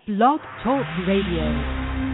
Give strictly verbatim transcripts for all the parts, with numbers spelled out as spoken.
Blog Talk Radio.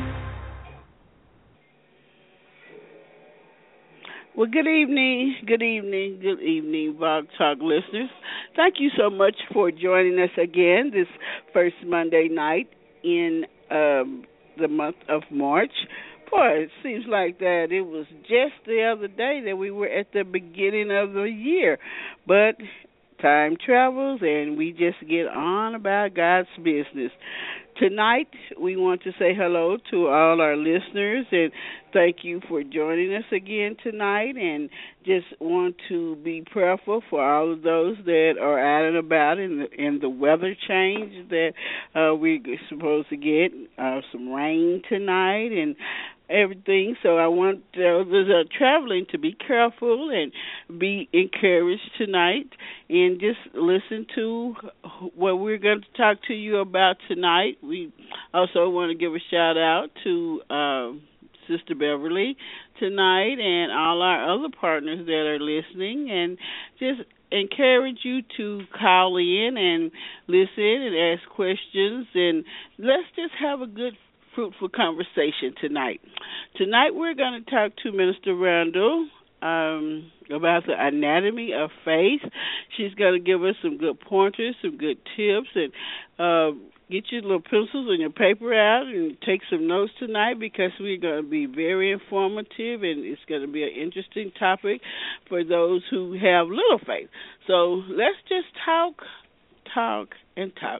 Well, good evening, good evening, good evening, Blog Talk listeners. Thank you so much for joining us again this first Monday night in um, the month of March. Boy, it seems like that it was just the other day that we were at the beginning of the year. But time travels and we just get on about God's business. Tonight, we want to say hello to all our listeners and thank you for joining us again tonight, and just want to be prayerful for all of those that are out and about in the, in the weather change that uh, we're supposed to get, uh, some rain tonight and everything. So I want those that are traveling to be careful and be encouraged tonight, and just listen to what we're going to talk to you about tonight. We also want to give a shout out to uh, Sister Beverly tonight and all our other partners that are listening, and just encourage you to call in and listen and ask questions, and let's just have a good fruitful conversation tonight. Tonight we're going to talk to Minister Randall um, about the anatomy of faith. She's going to give us some good pointers, some good tips, and uh, get your little pencils and your paper out and take some notes tonight, because we're going to be very informative, and it's going to be an interesting topic for those who have little faith. So let's just talk, talk, and talk.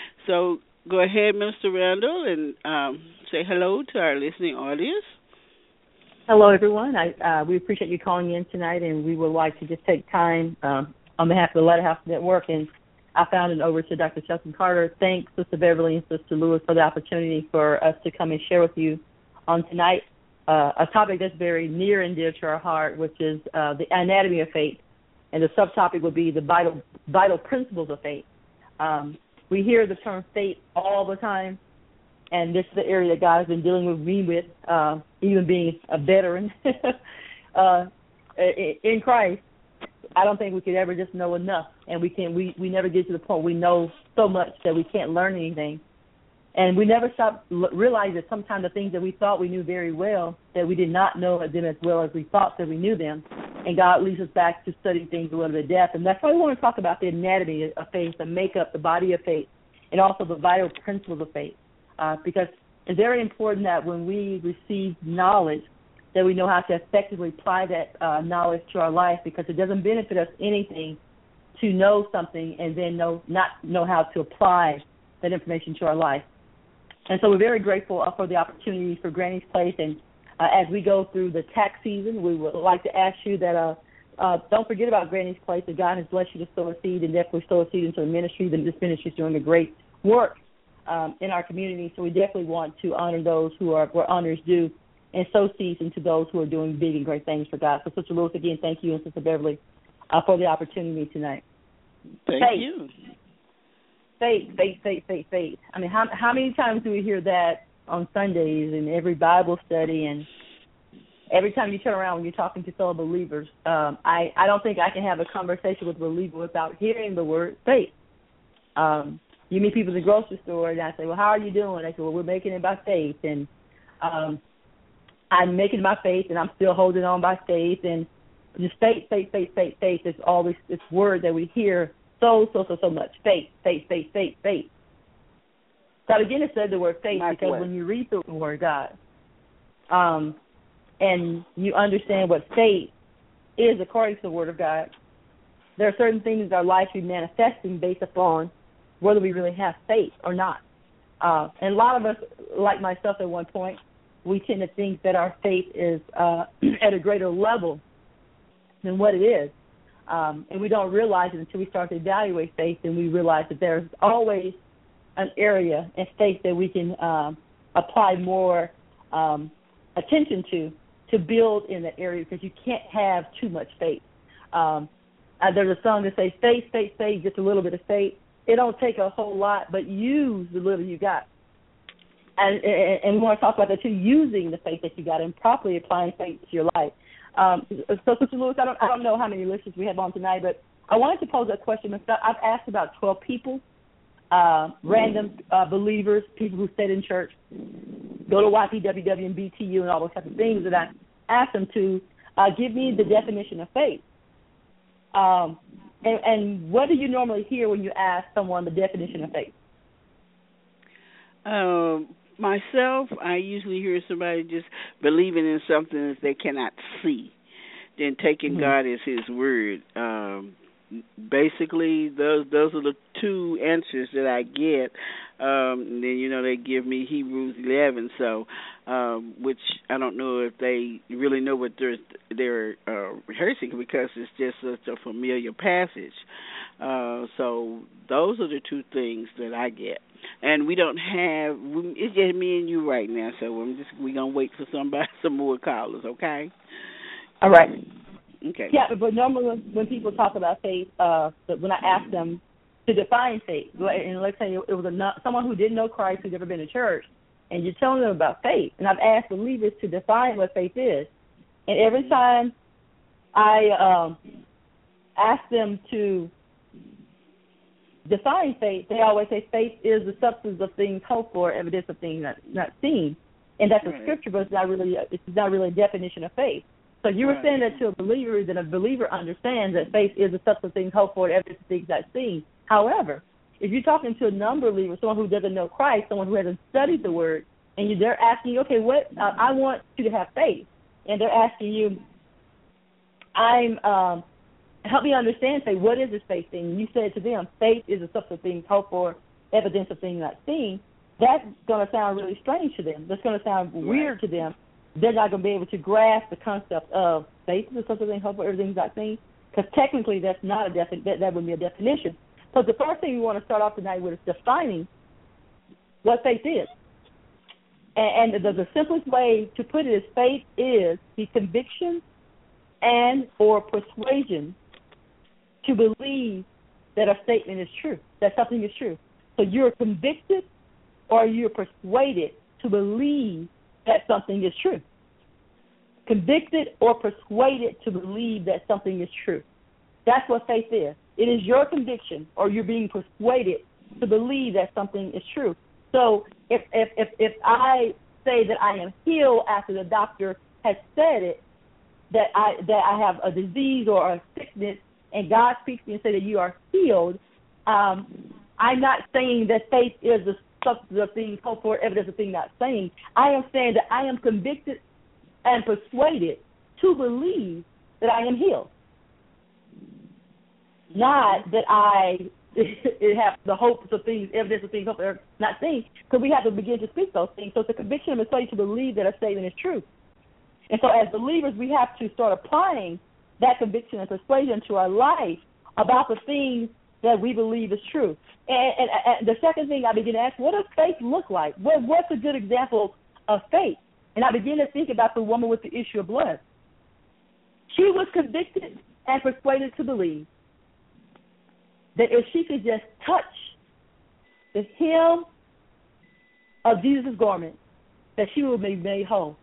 So go ahead, Mister Randall, and um, say hello to our listening audience. Hello, everyone. I, uh, we appreciate you calling in tonight, and we would like to just take time um, on behalf of the Lighthouse Network, and I found it over to Doctor Shelton Carter. Thanks, Sister Beverly and Sister Lewis, for the opportunity for us to come and share with you on tonight uh, a topic that's very near and dear to our heart, which is uh, the anatomy of faith, and the subtopic would be the vital vital principles of faith. Um, We hear the term faith all the time, and this is the area that God has been dealing with me with, uh, even being a veteran uh, in Christ. I don't think we could ever just know enough, and we can we, we never get to the point we know so much that we can't learn anything. And we never stop realizing that sometimes the things that we thought we knew very well, that we did not know them as well as we thought that we knew them. And God leads us back to studying things a little bit of depth. And that's why we want to talk about the anatomy of faith, the makeup, the body of faith, and also the vital principles of faith. Uh, because it's very important that when we receive knowledge, that we know how to effectively apply that uh, knowledge to our life, because it doesn't benefit us anything to know something and then know not know how to apply that information to our life. And so we're very grateful uh, for the opportunity for Granny's Place. And uh, as we go through the tax season, we would like to ask you that uh, uh, don't forget about Granny's Place. That God has blessed you to sow a seed, and definitely sow a seed into the ministry. And this ministry is doing a great work um, in our community. So we definitely want to honor those who are where honors due, and sow seeds into those who are doing big and great things for God. So, Sister Lewis, again, thank you, and Sister Beverly, uh, for the opportunity tonight. Thank faith. you. Faith, faith, faith, faith, faith. I mean, how how many times do we hear that on Sundays in every Bible study, and every time you turn around when you're talking to fellow believers? Um, I, I don't think I can have a conversation with a believer without hearing the word faith. Um, you meet people in the grocery store, and I say, well, how are you doing? They say, well, we're making it by faith, and um, I'm making it by faith, and I'm still holding on by faith, and just faith, faith, faith, faith, faith is always this word that we hear so, so, so, so much. Faith, faith, faith, faith, faith. So again, it said the word faith My because word. when you read through the word God, um, and you understand what faith is according to the word of God, there are certain things in our life we manifesting based upon whether we really have faith or not. Uh, and a lot of us, like myself at one point, we tend to think that our faith is uh, at a greater level than what it is. Um, and we don't realize it until we start to evaluate faith, and we realize that there's always an area in faith that we can um, apply more um, attention to, to build in that area, because you can't have too much faith. Um, uh, there's a song that says, faith, faith, faith, just a little bit of faith. It don't take a whole lot, but use the little you got. And, and, and we want to talk about that too, using the faith that you got and properly applying faith to your life. Um, so, Sister Lewis, I don't, I don't know how many listeners we have on tonight, but I wanted to pose a question. I've asked about twelve people uh, random uh, believers, people who stayed in church, go to Y P W W and B T U and all those types of things, and I asked them to uh, give me the definition of faith. Um, and, and what do you normally hear when you ask someone the definition of faith? Um, myself, I usually hear somebody just believing in something that they cannot see, then taking mm-hmm. God as His word. Um, basically, those those are the two answers that I get. Um, and then, you know, they give me Hebrews eleven, so um, which I don't know if they really know what they're they're uh, rehearsing, because it's just such a familiar passage. Uh, so those are the two things that I get. And we don't have, it's just me and you right now, so I'm just, we're going to wait for somebody, some more callers, okay? All right. Okay. Yeah, but normally when people talk about faith, uh, when I ask them to define faith, and let's say it was a, someone who didn't know Christ, who's never been to church, and you're telling them about faith, and I've asked believers to define what faith is, and every time I um, ask them to define faith, they always say faith is the substance of things hoped for, evidence of things not, not seen, and that's right. A scripture, but it's not really a, it's not really a definition of faith. So you were right. saying that to a believer, that a believer understands that faith is the substance of things hoped for, evidence of things not seen. However, if you're talking to a non-believer, someone who doesn't know Christ, someone who hasn't studied the Word, and you, they're asking you, okay, what uh, I want you to have faith, and they're asking you, I'm um, help me understand faith. What is this faith thing? And you said to them, faith is the substance of things hoped for, evidence of things not seen. That's going to sound really strange to them. That's going to sound right. weird to them. They're not going to be able to grasp the concept of faith is the substance of things hoped for, everything's not seen, because technically that's not a defi- that, that would be a definition. So the first thing we want to start off tonight with is defining what faith is. And, and the, the simplest way to put it is faith is the conviction and or persuasion to believe that a statement is true, that something is true. So you're convicted or you're persuaded to believe that something is true. Convicted or persuaded to believe that something is true. That's what faith is. It is your conviction or you're being persuaded to believe that something is true. So if if if, if I say that I am healed after the doctor has said it, that I that I have a disease or a sickness, and God speaks to me and says that you are healed, um, I'm not saying that faith is the substance of things hoped for, evidence of things not seen. I am saying that I am convicted and persuaded to believe that I am healed. Not that I have the hopes of things, evidence of things hoped for, not seen, because we have to begin to speak those things. So it's a conviction and persuasion to believe that a statement is true. And so as believers, we have to start applying that conviction and persuasion to our life about the things that we believe is true. And, and, and the second thing I begin to ask, what does faith look like? What, what's a good example of faith? And I begin to think about the woman with the issue of blood. She was convicted and persuaded to believe that if she could just touch the hem of Jesus' garment, that she would be made whole.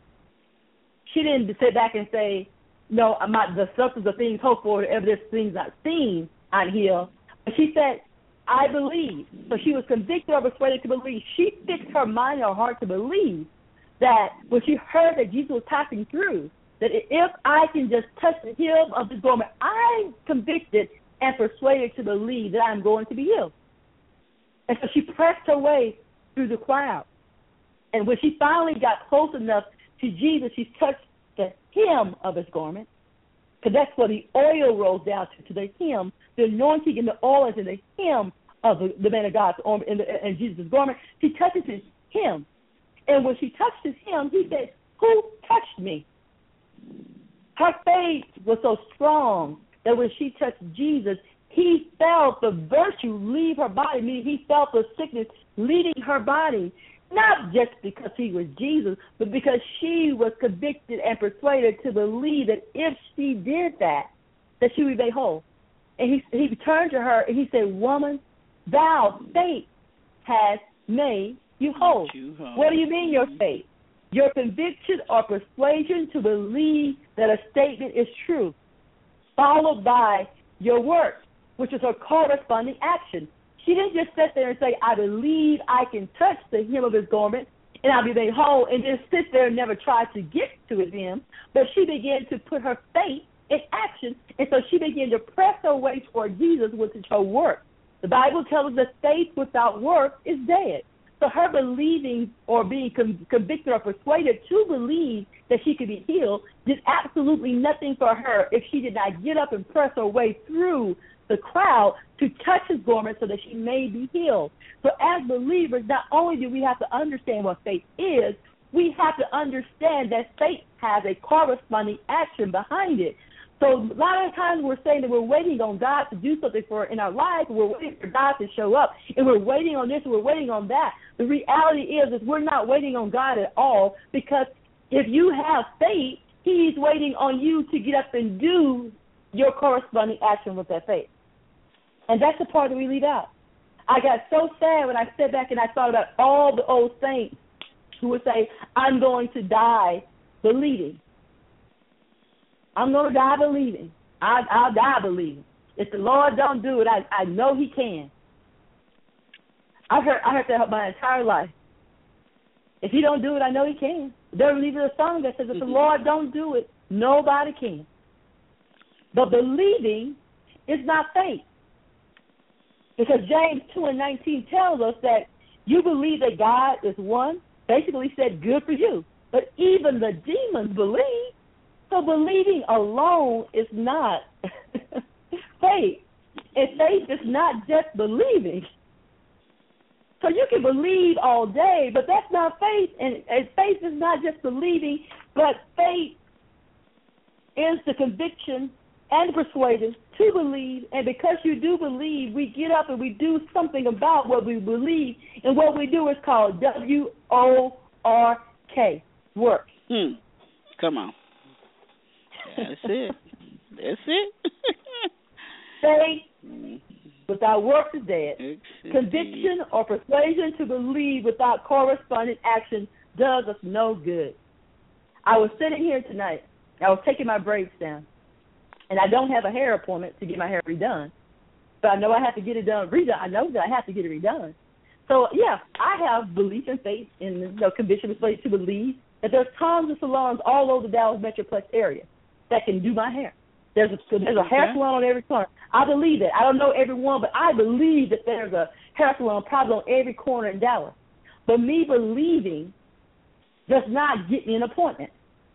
She didn't sit back and say, no, I'm not the substance of things hoped for, the evidence of things not seen, I'm healed. But she said, I believe. So she was convicted or persuaded to believe. She fixed her mind and her heart to believe that when she heard that Jesus was passing through, that if I can just touch the hem of his garment, I'm convicted and persuaded to believe that I'm going to be healed. And so she pressed her way through the crowd. And when she finally got close enough to Jesus, she touched the hem of his garment, because that's where the oil rolls down to, to the hem. The anointing and the oil is in the hem of the, the man of God's arm in, the, in Jesus' garment. She touches his hem. And when she touched his hem, he said, who touched me? Her faith was so strong that when she touched Jesus, he felt the virtue leave her body, meaning he felt the sickness leaving her body, not just because he was Jesus, but because she was convicted and persuaded to believe that if she did that, that she would be made whole. And he, he turned to her and he said, woman, thou faith has made you whole. You whole. What do you mean your faith? Your conviction or persuasion to believe that a statement is true, followed by your work, which is her corresponding action. She didn't just sit there and say, I believe I can touch the hem of his garment and I'll be made whole, and just sit there and never try to get to his hem. But she began to put her faith in action, and so she began to press her way toward Jesus, which is her work. The Bible tells us that faith without work is dead. So her believing or being com- convicted or persuaded to believe that she could be healed did absolutely nothing for her if she did not get up and press her way through the crowd to touch his garment so that she may be healed. So as believers, not only do we have to understand what faith is, we have to understand that faith has a corresponding action behind it. So a lot of times we're saying that we're waiting on God to do something for in our lives. We're waiting for God to show up, and we're waiting on this and we're waiting on that. The reality is, is we're not waiting on God at all, because if you have faith, he's waiting on you to get up and do your corresponding action with that faith. And that's the part that we leave out. I got so sad when I sat back and I thought about all the old saints who would say, I'm going to die believing. I'm going to die believing. I, I'll die believing. If the Lord don't do it, I, I know he can. I heard I heard that my entire life. If he don't do it, I know he can. There's even a song that says, if the Lord don't do it, nobody can. But believing is not faith. Because James two and nineteen tells us that you believe that God is one, basically said good for you. But even the demons believe. So believing alone is not faith. And faith is not just believing. So you can believe all day, but that's not faith. And, and faith is not just believing, but faith is the conviction and persuasion to believe. And because you do believe, we get up and we do something about what we believe. And what we do is called W O R K, work. Hmm. Come on. That's it. That's it. Faith without works is dead. It's Conviction or persuasion to believe without corresponding action does us no good. I was sitting here tonight. I was taking my braids down, and I don't have a hair appointment to get my hair redone. But I know I have to get it done redone. I know that I have to get it redone. So, yeah, I have belief and faith in, you know, conviction persuasion to believe that there's tons of salons all over the Dallas Metroplex area that can do my hair. There's a, there's a hair salon on every corner. I believe that. I don't know every one, but I believe that there's a hair salon probably on every corner in Dallas. But me believing does not get me an appointment.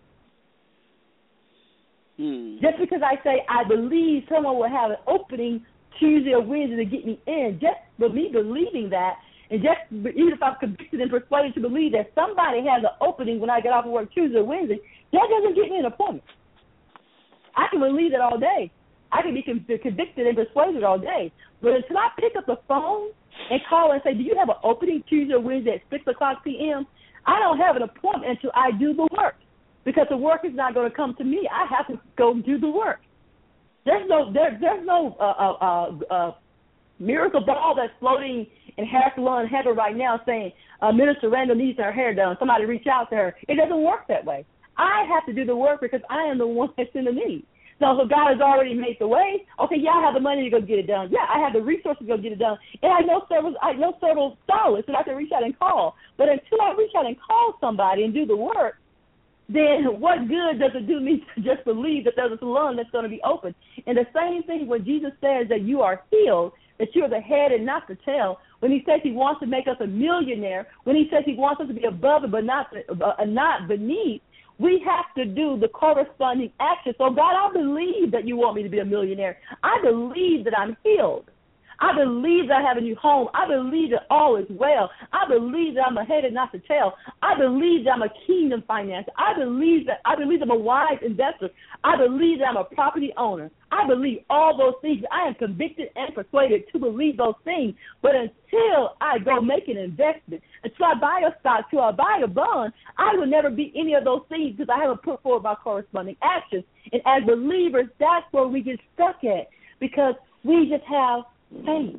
Hmm. Just because I say I believe someone will have an opening Tuesday or Wednesday to get me in, just for me believing that, and just even if I'm convicted and persuaded to believe that somebody has an opening when I get off of work Tuesday or Wednesday, that doesn't get me an appointment. I can believe it all day. I can be convicted and persuaded all day. But until I pick up the phone and call and say, do you have an opening Tuesday or Wednesday at six o'clock p.m., I don't have an appointment until I do the work, because the work is not going to come to me. I have to go do the work. There's no there, there's no uh, uh, uh, uh, miracle ball that's floating in hair salon heaven right now saying, uh, Minister Randall needs her hair done. Somebody reach out to her. It doesn't work that way. I have to do the work because I am the one that's in the need. So, so God has already made the way. Okay, yeah, I have the money to go get it done. Yeah, I have the resources to go get it done. And I know several I know several stylists that I can reach out and call. But until I reach out and call somebody and do the work, then what good does it do me to just believe that there's a salon that's going to be open? And the same thing when Jesus says that you are healed, that you're the head and not the tail, when he says he wants to make us a millionaire, when he says he wants us to be above it but not, uh, not beneath, we have to do the corresponding action. So, God, I believe that you want me to be a millionaire. I believe that I'm healed. I believe that I have a new home. I believe that all is well. I believe that I'm a head and not the tail. I believe that I'm a kingdom financer. I believe that I believe I'm a wise investor. I believe that I'm a property owner. I believe all those things. I am convicted and persuaded to believe those things. But until I go make an investment, until I buy a stock, until I buy a bond, I will never be any of those things because I haven't put forward my corresponding actions. And as believers, that's where we get stuck at, because we just have faith.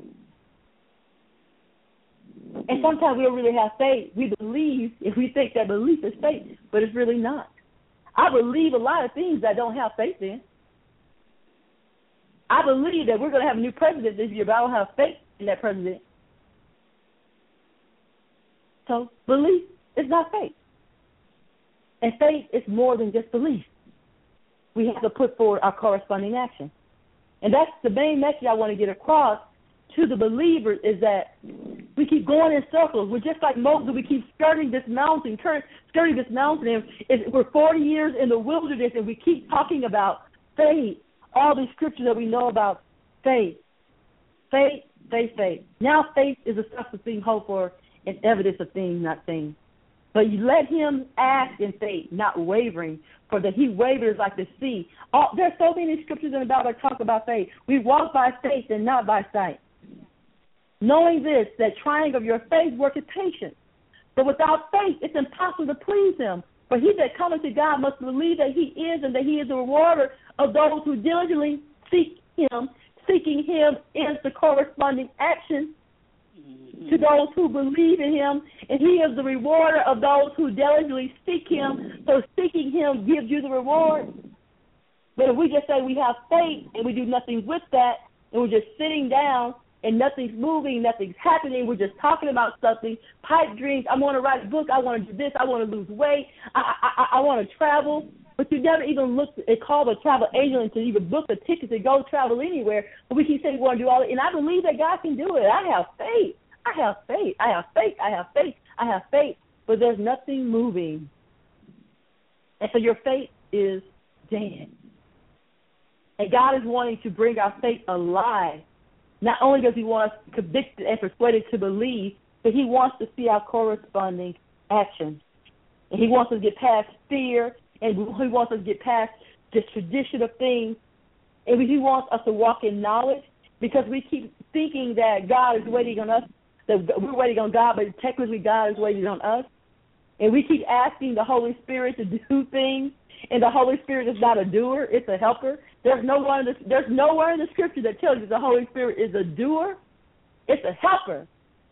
And sometimes we don't really have faith. We believe, if we think that belief is faith, but it's really not. I believe a lot of things I don't have faith in. I believe that we're going to have a new president this year, but I don't have faith in that president. So belief is not faith. And faith is more than just belief. We have to put forward our corresponding action. And that's the main message I want to get across to the believers, is that we keep going in circles. We're just like Moses. We keep skirting this mountain, skirting this mountain. And we're forty years in the wilderness, and we keep talking about faith, all these scriptures that we know about faith. Faith, faith, faith. Now faith is a substance of things hoped for and evidence of things not seen. But you let him act in faith, not wavering, for that he wavers like the sea. All, there's so many scriptures in the Bible that talk about faith. We walk by faith and not by sight. Knowing this, that trying of your faith worketh patience. But without faith, it's impossible to please him. For he that cometh to God must believe that he is, and that he is the rewarder of those who diligently seek him. Seeking him is the corresponding action to those who believe in him, and he is the rewarder of those who diligently seek him. So seeking him gives you the reward. But if we just say we have faith and we do nothing with that, and we're just sitting down and nothing's moving, nothing's happening, we're just talking about something, pipe dreams, I want to write a book, I want to do this, I want to lose weight, I I, I want to travel, but you never even look and call a travel agent to even book a ticket to go travel anywhere, but we keep saying we want to do all it, and I believe that God can do it. I have faith. I have faith. I have faith. I have faith. I have faith. But there's nothing moving. And so your faith is dead. And God is wanting to bring our faith alive. Not only does he want us convicted and persuaded to believe, but he wants to see our corresponding action. And he wants us to get past fear, and he wants us to get past this tradition of things. And he wants us to walk in knowledge, because we keep thinking that God is waiting on us, that we're waiting on God, but technically God is waiting on us. And we keep asking the Holy Spirit to do things, and the Holy Spirit is not a doer, it's a helper. There's nowhere in the, there's nowhere in the Scripture that tells you the Holy Spirit is a doer. It's a helper.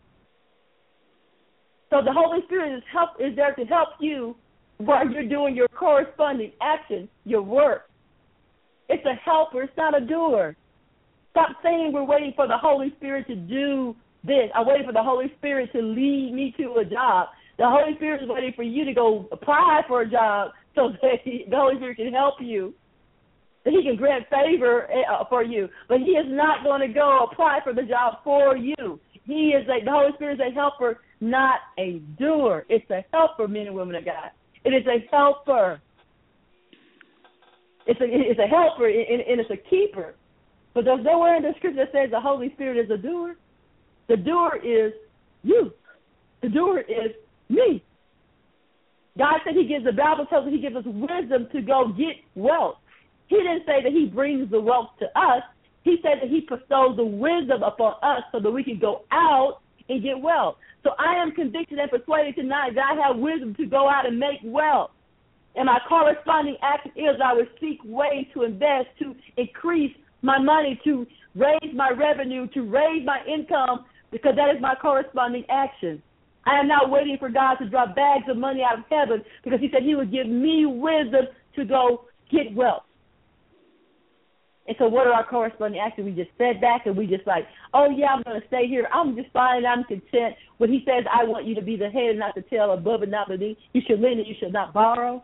So the Holy Spirit is help is there to help you while you're doing your corresponding action, your work. It's a helper, it's not a doer. Stop saying we're waiting for the Holy Spirit to do this. I'm waiting for the Holy Spirit to lead me to a job. The Holy Spirit is waiting for you to go apply for a job so that he, the Holy Spirit can help you, that he can grant favor uh, for you. But he is not going to go apply for the job for you. He is a, the Holy Spirit is a helper, not a doer. It's a helper, men and women of God. It is a helper. It's a, it's a helper, and, and it's a keeper. But there's nowhere in the Scripture that says the Holy Spirit is a doer. The doer is you. The doer is me. God said he gives, the Bible tells us he gives us wisdom to go get wealth. He didn't say that he brings the wealth to us. He said that he bestows the wisdom upon us so that we can go out and get wealth. So I am convicted and persuaded tonight that I have wisdom to go out and make wealth. And my corresponding action is I will seek ways to invest, to increase my money, to raise my revenue, to raise my income, because that is my corresponding action. I am not waiting for God to drop bags of money out of heaven, because he said he would give me wisdom to go get wealth. And so what are our corresponding actions? We just sat back and we just like, oh, yeah, I'm going to stay here. I'm just fine. I'm content. When he says, I want you to be the head and not the tail, above and not beneath, you should lend and you should not borrow.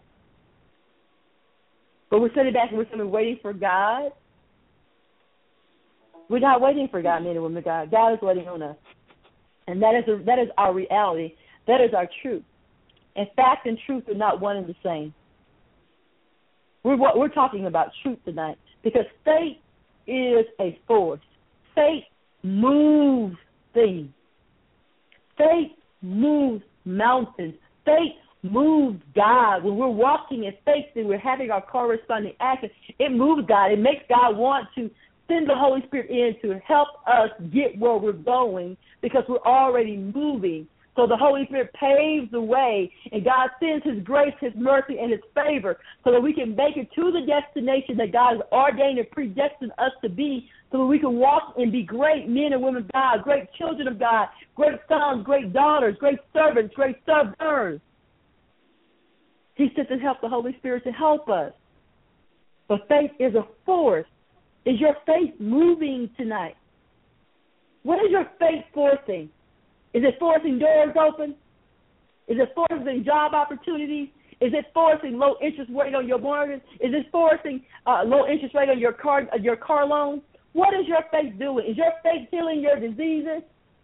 But we're sitting back and we're sitting waiting for God. We're not waiting for God, men and women of God. God is waiting on us. And that is a, that is our reality. That is our truth. And fact and truth are not one and the same. We're we're talking about truth tonight, because faith is a force. Faith moves things. Faith moves mountains. Faith moves God. When we're walking in faith and we're having our corresponding action, it moves God. It makes God want to send the Holy Spirit in to help us get where we're going, because we're already moving. So the Holy Spirit paves the way, and God sends his grace, his mercy, and his favor so that we can make it to the destination that God has ordained and predestined us to be, so that we can walk and be great men and women of God, great children of God, great sons, great daughters, great servants, great servers. He sent to help the Holy Spirit to help us. But faith is a force. Is your faith moving tonight? What is your faith forcing? Is it forcing doors open? Is it forcing job opportunities? Is it forcing low interest rate on your mortgage? Is it forcing uh, low interest rate on your car uh, your car loan? What is your faith doing? Is your faith healing your diseases?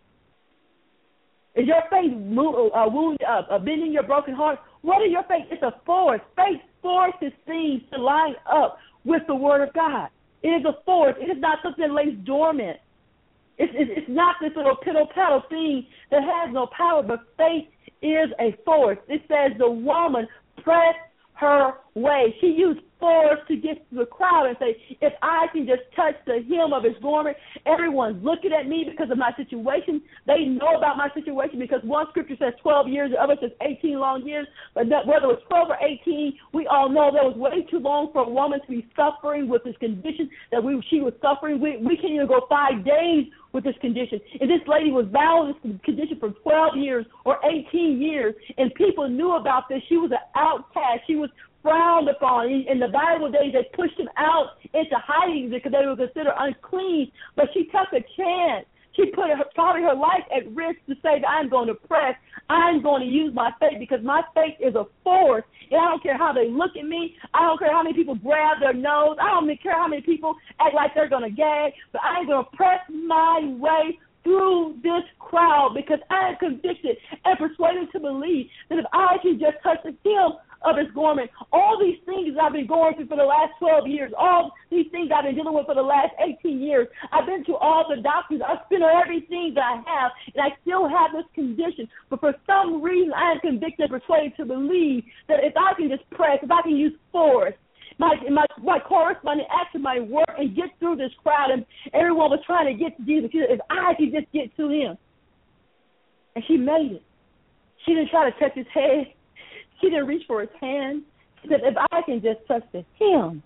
Is your faith mo- uh, wound, uh, uh, bending your broken heart? What is your faith? It's a force. Faith forces things to line up with the Word of God. It is a force. It is not something that lays dormant. It's, it's, it's not this little piddle-paddle thing that has no power, but faith is a force. It says the woman pressed her way. She used force to get to the crowd and say, if I can just touch the hem of his garment, everyone's looking at me because of my situation. They know about my situation because one scripture says twelve years, the other says eighteen long years. But that, whether it was twelve or eighteen, we all know that was way too long for a woman to be suffering with this condition that we she was suffering. We, we can't even go five days with this condition. And this lady was bound with this condition for twelve years or eighteen years, and people knew about this. She was an outcast. She was frowned upon. In the Bible days, they pushed him out into hiding because they were considered unclean. But she took a chance. She put her, probably her life at risk to say that I'm going to press. I'm going to use my faith because my faith is a force. And I don't care how they look at me. I don't care how many people grab their nose. I don't care how many people act like they're going to gag. But I'm going to press my way through this crowd because I am convicted and persuaded to believe that if I can just touch the hem of his garment, all these things I've been going through for the last twelve years, all these things I've been dealing with for the last eighteen years, I've been to all the doctors, I've spent everything that I have, and I still have this condition. But for some reason, I am convicted and persuaded to believe that if I can just press, if I can use force, my my my corresponding action might work and get through this crowd, and everyone was trying to get to Jesus. If I could just get to him. And she made it. She didn't try to touch his head. She didn't reach for his hand. She said, if I can just touch the hem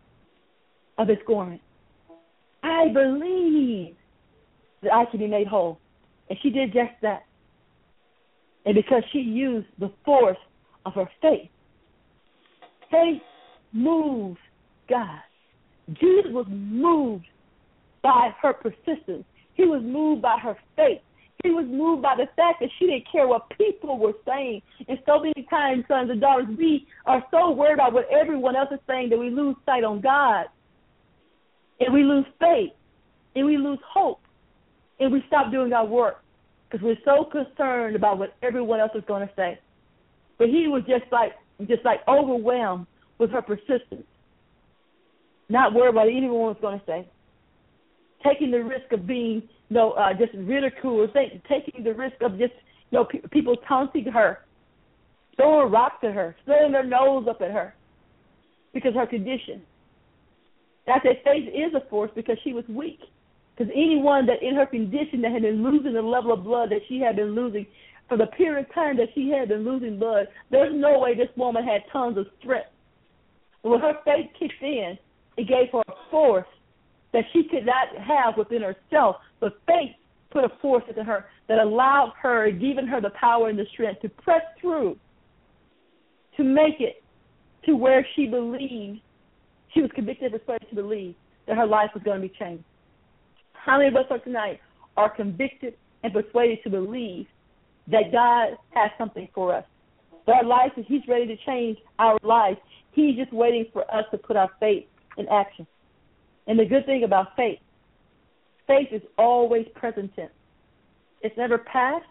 of his garment, I believe that I can be made whole. And she did just that. And because she used the force of her faith, faith moved God. Jesus was moved by her persistence. He was moved by her faith. He was moved by the fact that she didn't care what people were saying. And so many times, sons and daughters, we are so worried about what everyone else is saying that we lose sight on God. And we lose faith. And we lose hope. And we stop doing our work because we're so concerned about what everyone else is going to say. But he was just like, just like overwhelmed with her persistence. Not worried about what anyone was going to say. Taking the risk of being, you know, uh, just ridiculed, taking the risk of just, you know, pe- people taunting her, throwing rocks at her, throwing their nose up at her because of her condition. I said faith is a force because she was weak. Because anyone that in her condition that had been losing the level of blood that she had been losing for the period of time that she had been losing blood, there's no way this woman had tons of strength. But when her faith kicked in, it gave her a force that she could not have within herself, but faith put a force into her that allowed her, given her the power and the strength to press through, to make it to where she believed, she was convicted and persuaded to believe that her life was going to be changed. How many of us are tonight are convicted and persuaded to believe that God has something for us? That our life, if he's ready to change our life, he's just waiting for us to put our faith in action. And the good thing about faith, faith is always present tense. It's never past.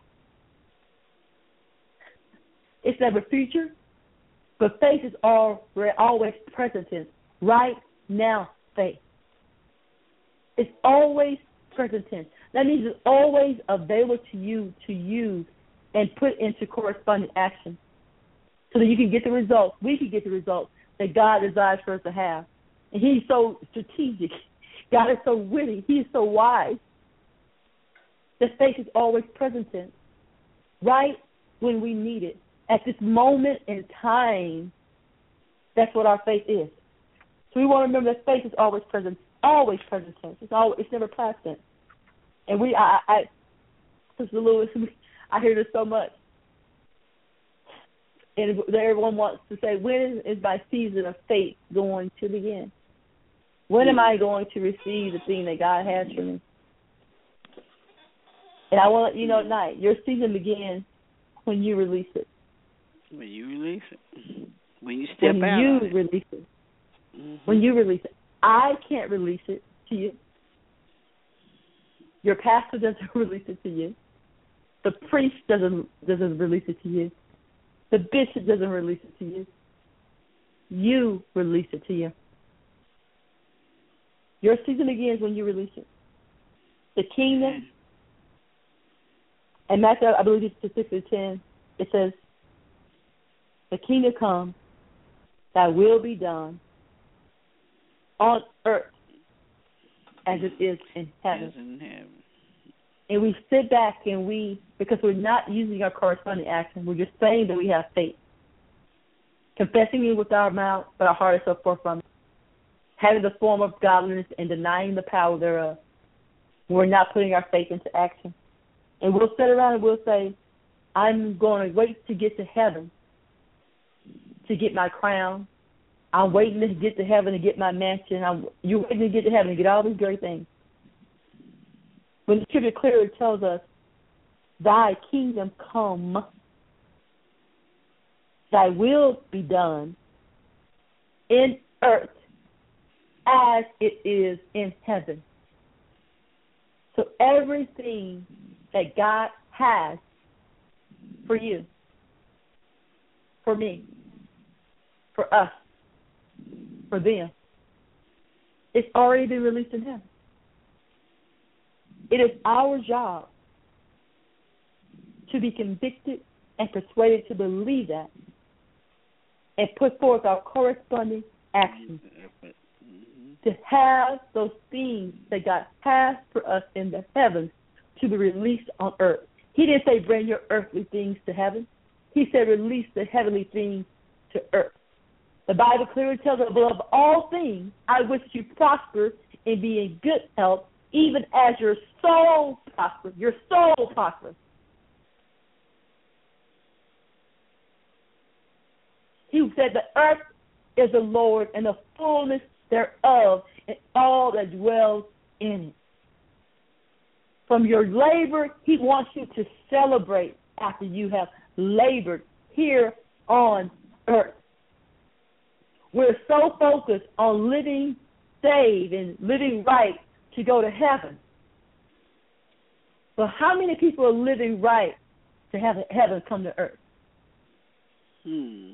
It's never future. But faith is all, always present tense. Right now, faith. It's always present tense. That means it's always available to you to use and put into corresponding action so that you can get the results, we can get the results that God desires for us to have. And he's so strategic. God is so witty. He is so wise. The faith is always present tense, right when we need it. At this moment in time, that's what our faith is. So we want to remember that faith is always present, always present tense. It's always, it's never past tense. And we, I, I, Sister Lewis, I hear this so much. And everyone wants to say, when is my season of faith going to begin? When am I going to receive the thing that God has for me? And I want to let you know tonight, your season begins when you release it. When you release it. When you step when out you of it. release it. Mm-hmm. When you release it. I can't release it to you. Your pastor doesn't release it to you. The priest doesn't doesn't release it to you. The bishop doesn't release it to you. You release it to you. Your season begins when you release it. The kingdom, and Matthew, I believe it's specifically ten, it says, the kingdom come, thy will be done on earth as it is in heaven. As in heaven. And we sit back and we, because we're not using our corresponding action, we're just saying that we have faith. Confessing it with our mouth, but our heart is so far from it. Having the form of godliness and denying the power thereof. We're not putting our faith into action. And we'll sit around and we'll say, I'm going to wait to get to heaven to get my crown. I'm waiting to get to heaven to get my mansion. I'm, you're waiting to get to heaven to get all these great things. When the scripture clearly tells us, thy kingdom come, thy will be done in earth as it is in heaven. So everything that God has for you, for me, for us, for them, it's already been released in heaven. It is our job to be convicted and persuaded to believe that and put forth our corresponding actions to have those things that God has for us in the heavens to be released on earth. He didn't say bring your earthly things to heaven. He said release the heavenly things to earth. The Bible clearly tells us, above all things, I wish you prosper and be in good health, even as your soul prospers. Your soul prospers. He said the earth is the Lord and the fullness thereof and all that dwells in it. From your labor, he wants you to celebrate after you have labored here on earth. We're so focused on living saved and living right to go to heaven. But how many people are living right to have heaven come to earth? Hmm.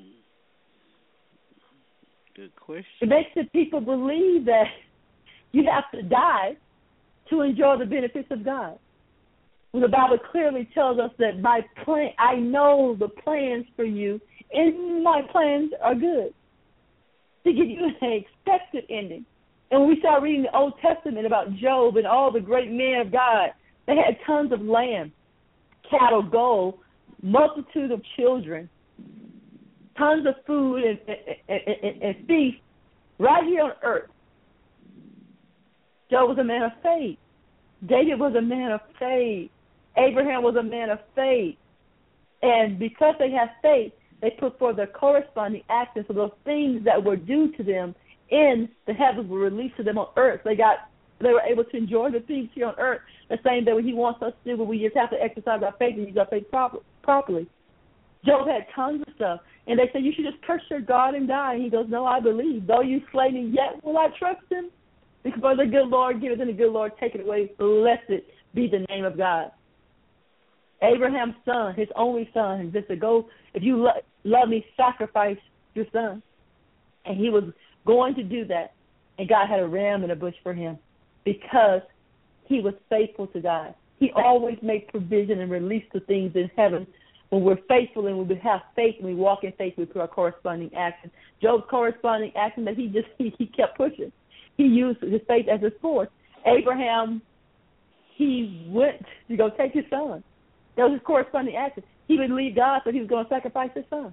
Good question. It makes the people believe that you have to die to enjoy the benefits of God. Well, the Bible clearly tells us that my plan, I know the plans for you, and my plans are good to give you an expected ending. And when we start reading the Old Testament about Job and all the great men of God, they had tons of land, cattle, gold, multitude of children, tons of food and, and, and, and feast right here on earth. Job was a man of faith. David was a man of faith. Abraham was a man of faith. And because they had faith, they put forth their corresponding actions for those things that were due to them in the heavens were released to them on earth. They got, they were able to enjoy the things here on earth the same way he wants us to do, but we just have to exercise our faith and use our faith proper, properly. Job had tons of stuff. And they said, you should just curse your God and die. And he goes, no, I believe. Though you slay me, yet will I trust him. Because the good Lord giveth and the good Lord take it away. Blessed be the name of God. Abraham's son, his only son, he said, go, if you lo- love me, sacrifice your son. And he was going to do that. And God had a ram in a bush for him because he was faithful to God. He always made provision and released the things in heaven. When we're faithful and we have faith and we walk in faith, we put our corresponding action. Job's corresponding action that he just he, he kept pushing. He used his faith as his force. Abraham, he went to go take his son. That was his corresponding action. He believed God, so he was going to sacrifice his son.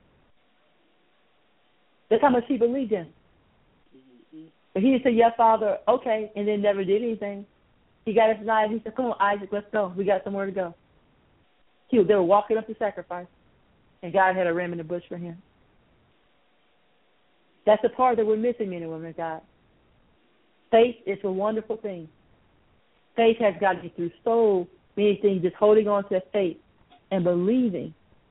That's how much he believed in. But he didn't say, yeah, Father, okay, and then never did anything. He got his knife. He said, come on, Isaac, let's go. We got somewhere to go. He, they were walking up to sacrifice, and God had a ram in the bush for him. That's the part that we're missing, men and women of God. Faith is a wonderful thing. Faith has gotten me through so many things, just holding on to that faith and believing.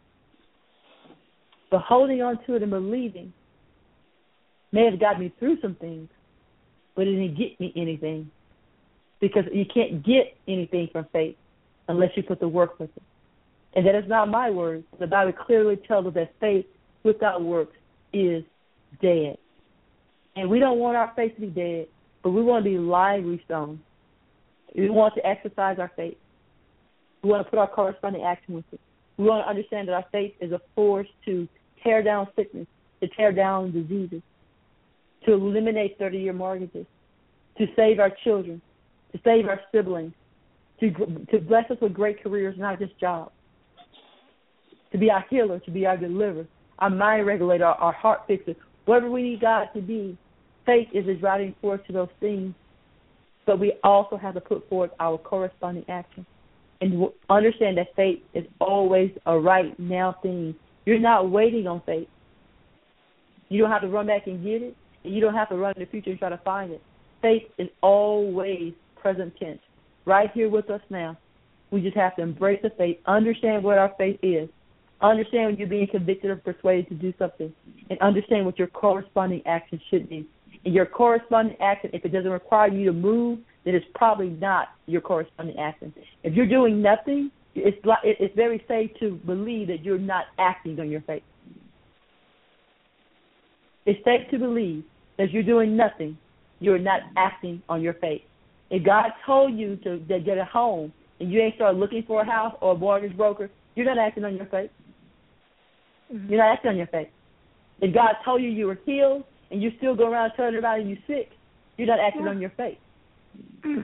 But holding on to it and believing may have got me through some things, but it didn't get me anything. Because you can't get anything from faith unless you put the work with it. And that is not my words. The Bible clearly tells us that faith without works is dead. And we don't want our faith to be dead, but we want to be lively stones. We want to exercise our faith. We want to put our corresponding action with it. We want to understand that our faith is a force to tear down sickness, to tear down diseases, to eliminate thirty-year mortgages, to save our children, to save our siblings, to to bless us with great careers, not just jobs, to be our healer, to be our deliverer, our mind regulator, our, our heart fixer, whatever we need God to be. Faith is a driving force to those things, but we also have to put forth our corresponding action and understand that faith is always a right now thing. You're not waiting on faith. You don't have to run back and get it, and you don't have to run in the future and try to find it. Faith is always present tense, right here with us now. We just have to embrace the faith, understand what our faith is, understand when you're being convicted or persuaded to do something, and understand what your corresponding action should be. And your corresponding action, if it doesn't require you to move, then it's probably not your corresponding action. If you're doing nothing, it's it's very safe to believe that you're not acting on your faith. It's safe to believe that you're doing nothing, you're not acting on your faith. If God told you to, to get a home and you ain't started looking for a house or a mortgage broker, you're not acting on your faith. Mm-hmm. You're not acting on your faith. If God told you you were healed and you still go around telling everybody you're sick, you're not acting yeah. on your faith. Mm-hmm.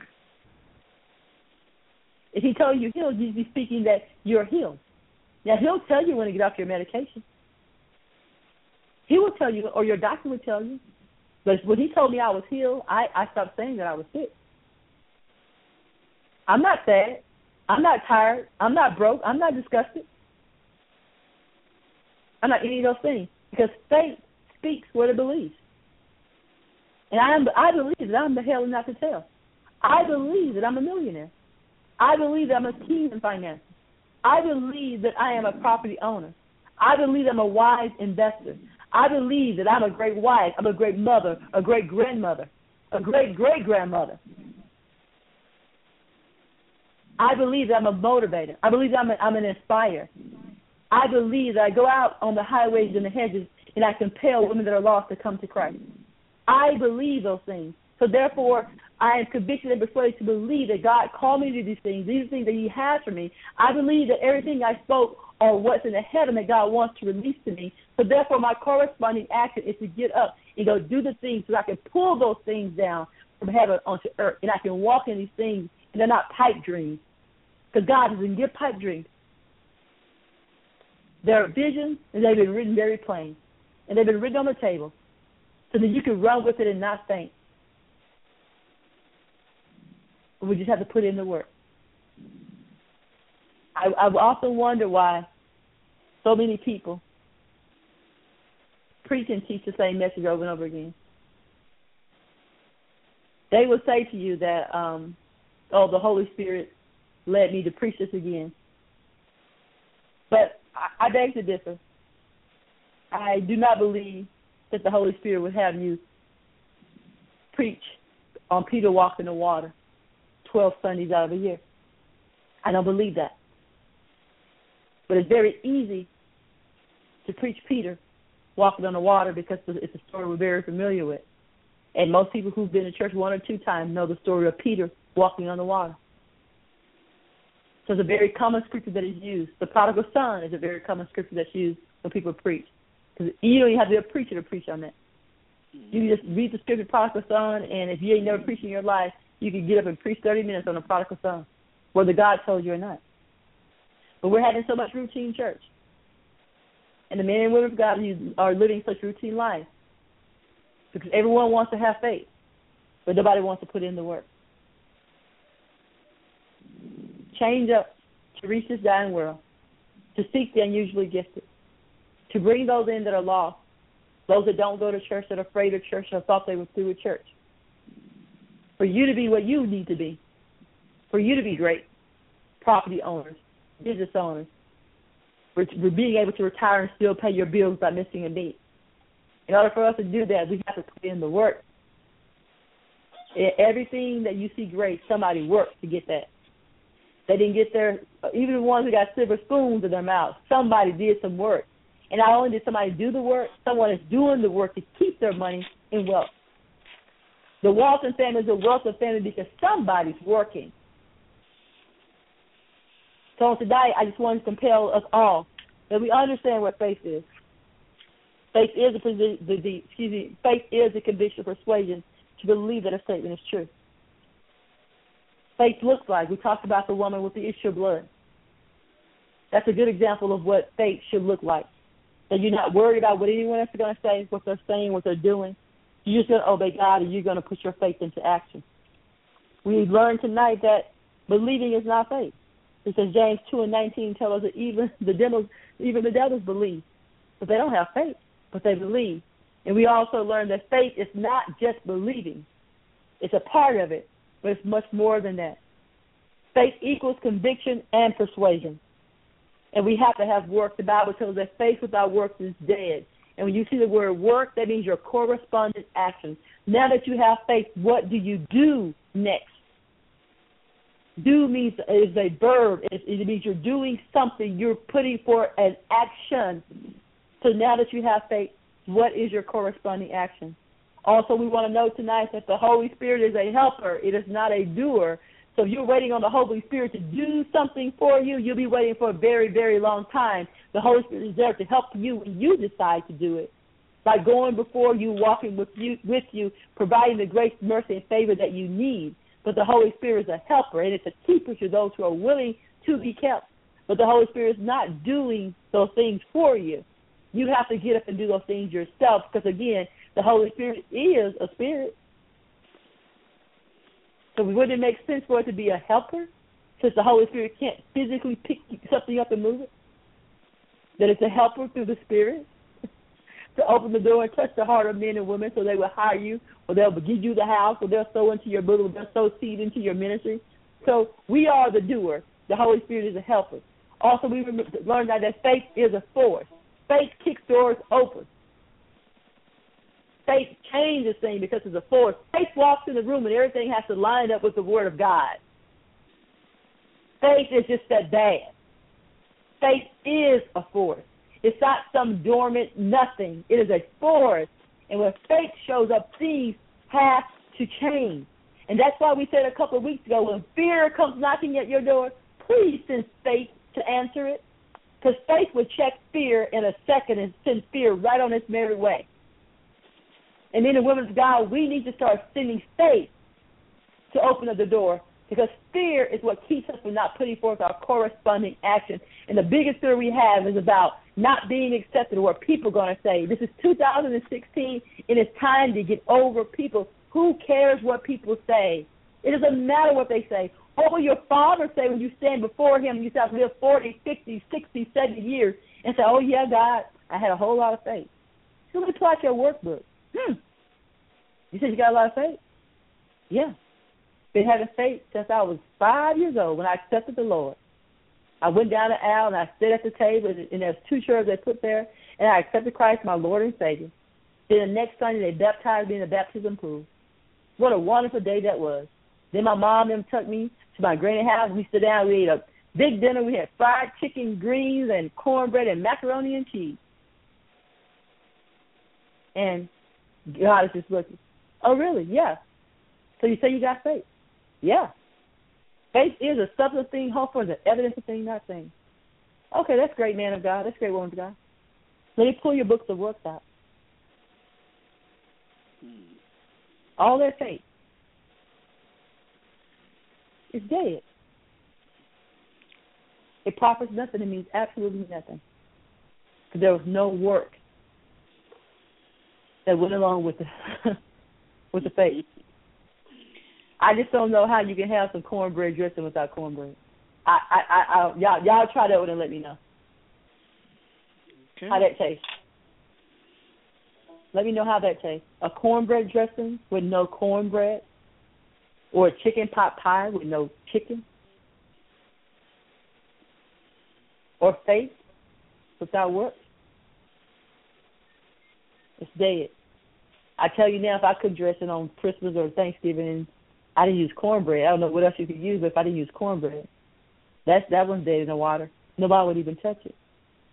If he told you you're healed, you'd be speaking that you're healed. Now, he'll tell you when to get off your medication. He will tell you, or your doctor will tell you. But when he told me I was healed, I, I stopped saying that I was sick. I'm not sad. I'm not tired. I'm not broke. I'm not disgusted. I'm not any of those things. Because faith speaks what it believes. And I am, I believe that I'm the hell and not the tail. I believe that I'm a millionaire. I believe that I'm a king in finances. I believe that I am a property owner. I believe I'm a wise investor. I believe that I'm a great wife, I'm a great mother, a great grandmother, a great great-grandmother. I believe that I'm a motivator. I believe that I'm, a, I'm an inspirer. I believe that I go out on the highways and the hedges and I compel women that are lost to come to Christ. I believe those things. So therefore, I am convicted and persuaded to believe that God called me to do these things. These are things that he has for me. I believe that everything I spoke or what's in the heaven that God wants to release to me. So therefore, my corresponding action is to get up and go do the things so I can pull those things down from heaven onto earth. And I can walk in these things, and they're not pipe dreams. Because God doesn't give pipe dreams. They're visions, and they've been written very plain. And they've been written on the table so that you can run with it and not faint. We just have to put in the work. I, I've often wondered why so many people preach and teach the same message over and over again. They will say to you that, um, oh, the Holy Spirit led me to preach this again. But I, I beg to differ. I do not believe that the Holy Spirit would have you preach on Peter walking the water twelve Sundays out of a year. I don't believe that. But it's very easy to preach Peter walking on the water because it's a story we're very familiar with. And most people who've been to church one or two times know the story of Peter walking on the water. So it's a very common scripture that is used. The prodigal son is a very common scripture that's used when people preach. Because you don't even have to be a preacher to preach on that. You can just read the scripture, prodigal son, and if you ain't never preached in your life, you can get up and preach thirty minutes on the prodigal son, whether God told you or not. But we're having so much routine church. And the men and women of God are living such routine lives because everyone wants to have faith, but nobody wants to put in the work. Change up to reach this dying world, to seek the unusually gifted, to bring those in that are lost, those that don't go to church, that are afraid of church, or thought they were through with church. For you to be what you need to be, for you to be great, property owners, business owners, for, for being able to retire and still pay your bills by missing a beat. In order for us to do that, we have to put in the work. Everything that you see great, somebody worked to get that. They didn't get there, even the ones who got silver spoons in their mouths, somebody did some work. And not only did somebody do the work, someone is doing the work to keep their money in wealth. The Walton family is a wealthy family because somebody's working. So today, I just want to compel us all that we understand what faith is. Faith is a the, the excuse me. Faith is a conviction, persuasion to believe that a statement is true. Faith looks like, we talked about the woman with the issue of blood. That's a good example of what faith should look like. That you're not worried about what anyone else is going to say, what they're saying, what they're doing. You're just going to obey God, and you're going to put your faith into action. We learned tonight that believing is not faith. It says James two and nineteen tell us that even the devils, even the devils believe, but they don't have faith, but they believe. And we also learned that faith is not just believing. It's a part of it, but it's much more than that. Faith equals conviction and persuasion. And we have to have work. The Bible tells us that faith without works is dead. And when you see the word work, that means your corresponding action. Now that you have faith, what do you do next? Do means is a verb. It, it means you're doing something. You're putting forth an action. So now that you have faith, what is your corresponding action? Also, we want to know tonight that the Holy Spirit is a helper. It is not a doer. So if you're waiting on the Holy Spirit to do something for you, you'll be waiting for a very, very long time. The Holy Spirit is there to help you when you decide to do it. By going before you, walking with you, with you, providing the grace, mercy, and favor that you need. But the Holy Spirit is a helper, and it's a keeper to those who are willing to be kept. But the Holy Spirit is not doing those things for you. You have to get up and do those things yourself because, again, the Holy Spirit is a spirit. So wouldn't it make sense for it to be a helper since the Holy Spirit can't physically pick something up and move it? That it's a helper through the Spirit to open the door and touch the heart of men and women so they will hire you or they'll give you the house or they'll sow into your bosom or they'll sow seed into your ministry. So we are the doer. The Holy Spirit is a helper. Also, we learned that, that faith is a force. Faith kicks doors open. Faith changes things because it's a force. Faith walks in the room and everything has to line up with the Word of God. Faith is just that bad. Faith is a force. It's not some dormant nothing. It is a force. And when faith shows up, things have to change. And that's why we said a couple of weeks ago, when fear comes knocking at your door, please send faith to answer it. Because faith would check fear in a second and send fear right on its merry way. And men and women of God, we need to start sending faith to open up the door because fear is what keeps us from not putting forth our corresponding action. And the biggest fear we have is about not being accepted or what people are going to say. This is two thousand sixteen, and it's time to get over people. Who cares what people say? It doesn't matter what they say. What will your father say when you stand before him and you have to live forty, fifty, sixty, seventy years and say, oh, yeah, God, I had a whole lot of faith. So let me pull out your workbook. Hmm. You said you got a lot of faith? Yeah. Been having faith since I was five years old when I accepted the Lord. I went down the aisle and I sat at the table and there's two chairs they put there and I accepted Christ, my Lord and Savior. Then the next Sunday they baptized me in the baptism pool. What a wonderful day that was. Then my mom and them took me to my granny house. We sat down. We ate a big dinner. We had fried chicken, greens, and cornbread and macaroni and cheese. And God is just looking. Oh, really? Yeah. So you say you got faith? Yeah. Faith is a substance thing, hope for, is an evidence of thing not seen. Okay, that's great, man of God. That's great, woman of God. Let me pull your books of works out. All that faith is dead. It profits nothing. It means absolutely nothing. Because there was no work that went along with the with the faith. I just don't know how you can have some cornbread dressing without cornbread. I, I, I, I y'all, y'all try that one and let me know okay. how that tastes. Let me know how that tastes. A cornbread dressing with no cornbread, or a chicken pot pie with no chicken. or faith without works, it's dead. I tell you now, if I could dress it on Christmas or Thanksgiving and I didn't use cornbread, I don't know what else you could use, but if I didn't use cornbread, that's, that one's dead in the water. Nobody would even touch it.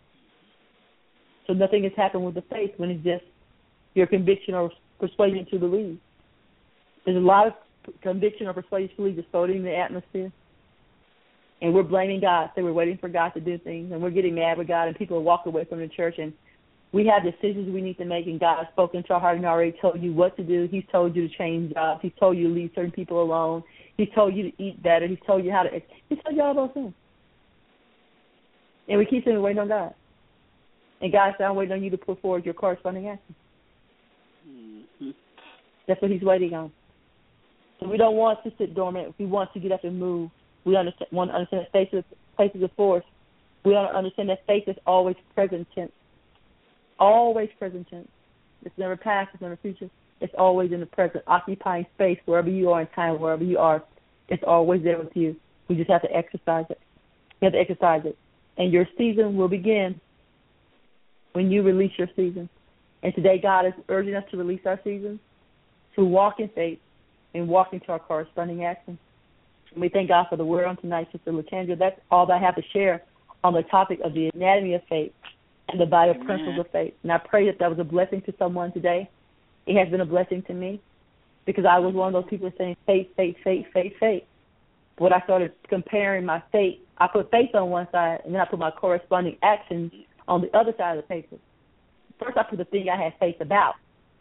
So nothing has happened with the faith when it's just your conviction or persuasion to believe. There's a lot of conviction or persuasion to believe just floating in the atmosphere. And we're blaming God. So we're waiting for God to do things. And we're getting mad with God. And people are walking away from the church. And we have decisions we need to make. And God has spoken to our heart and already told you what to do. He's told you to change jobs. He's told you to leave certain people alone. He's told you to eat better. He's told you how to. He's told you all those things. And we keep saying we're waiting on God. And God said, I'm waiting on you to put forward your corresponding action. Mm-hmm. That's what he's waiting on. So we don't want to sit dormant. We want to get up and move. We understand, want to understand that faith is, faith is a force. We want to understand that faith is always present tense. Always present tense. It's never past, it's never future. It's always in the present, occupying space wherever you are in time, wherever you are. It's always there with you. We just have to exercise it. You have to exercise it. And your season will begin when you release your season. And today God is urging us to release our seasons, to walk in faith and walk into our corresponding action. And we thank God for the word on tonight, Sister LaTandra. That's all that I have to share on the topic of the anatomy of faith and the vital Amen. Principles of faith. And I pray that that was a blessing to someone today. It has been a blessing to me because I was one of those people saying faith, faith, faith, faith, faith. But I started comparing my faith, I put faith on one side and then I put my corresponding actions on the other side of the paper. First I put the thing I had faith about.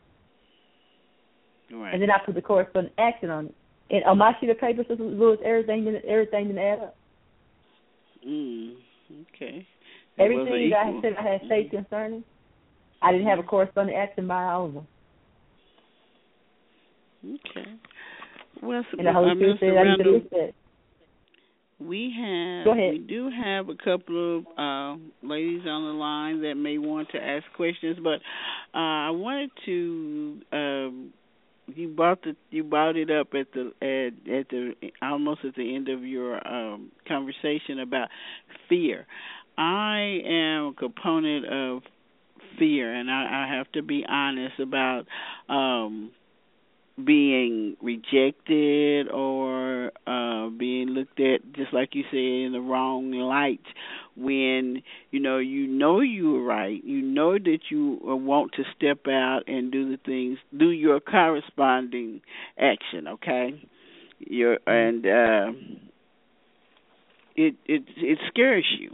Right. And then I put the corresponding action on it. And on my sheet of paper, Sister Lewis, everything didn't, everything didn't add up. Mm, okay. That everything that I said I had faith mm-hmm. concerning, I didn't have a corresponding action by all of them. Okay. Well, so and the Holy Spirit said, I need to list that. We have, Go ahead. we do have a couple of uh, ladies on the line that may want to ask questions, but uh, I wanted to. Um, you brought the you brought it up at the at, at the almost at the end of your um, conversation about fear. I am a component of fear, and I, I have to be honest about. Um, being rejected or uh, being looked at, just like you said, in the wrong light when, you know, you know you're right. You know that you want to step out and do the things, do your corresponding action, okay? Your, and uh, it, it, it scares you.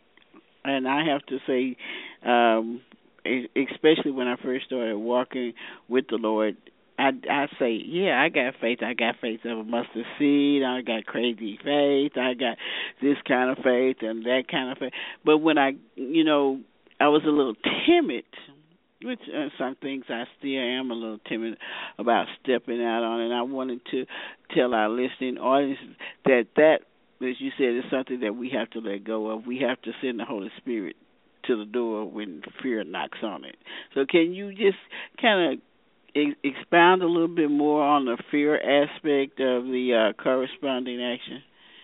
And I have to say, um, especially when I first started walking with the Lord, I, I say, yeah, I got faith. I got faith of a mustard seed. I got crazy faith. I got this kind of faith and that kind of faith. But when I, you know, I was a little timid, which uh, some things I still am a little timid about stepping out on. And I wanted to tell our listening audience that that, as you said, is something that we have to let go of. We have to send the Holy Spirit to the door when fear knocks on it. So can you just kind of expound a little bit more on the fear aspect of the uh, corresponding action?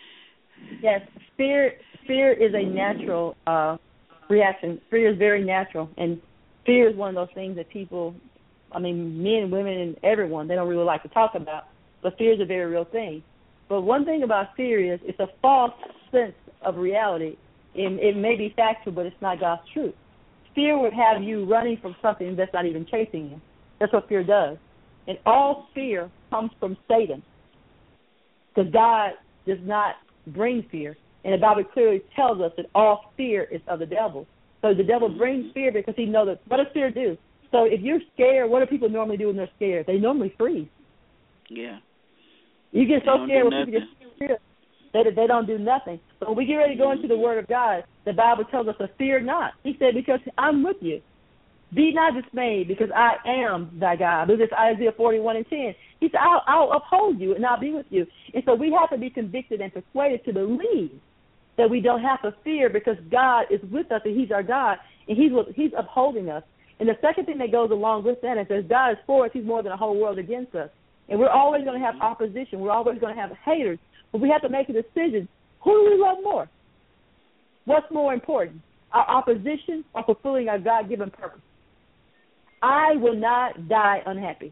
Yes, fear fear is a natural uh, reaction. Fear is very natural, and fear is one of those things that people, I mean, men, women, and everyone, they don't really like to talk about, but fear is a very real thing. But one thing about fear is it's a false sense of reality. It, it may be factual, but it's not God's truth. Fear would have you running from something that's not even chasing you. That's what fear does. And all fear comes from Satan. Because God does not bring fear. And the Bible clearly tells us that all fear is of the devil. So the devil brings fear because he knows that. What does fear do? So if you're scared, what do people normally do when they're scared? They normally freeze. Yeah. You get so scared when people get scared, they, they don't do nothing. But when we get ready to go into the Word of God, the Bible tells us to fear not. He said, because I'm with you. Be not dismayed, because I am thy God. This is Isaiah forty-one and ten. He said, I'll, I'll uphold you and I'll be with you. And so we have to be convicted and persuaded to believe that we don't have to fear because God is with us and he's our God and he's he's upholding us. And the second thing that goes along with that is that God is for us, he's more than a whole world against us. And we're always going to have opposition. We're always going to have haters. But we have to make a decision. Who do we love more? What's more important, our opposition or fulfilling our God-given purpose? I will not die unhappy.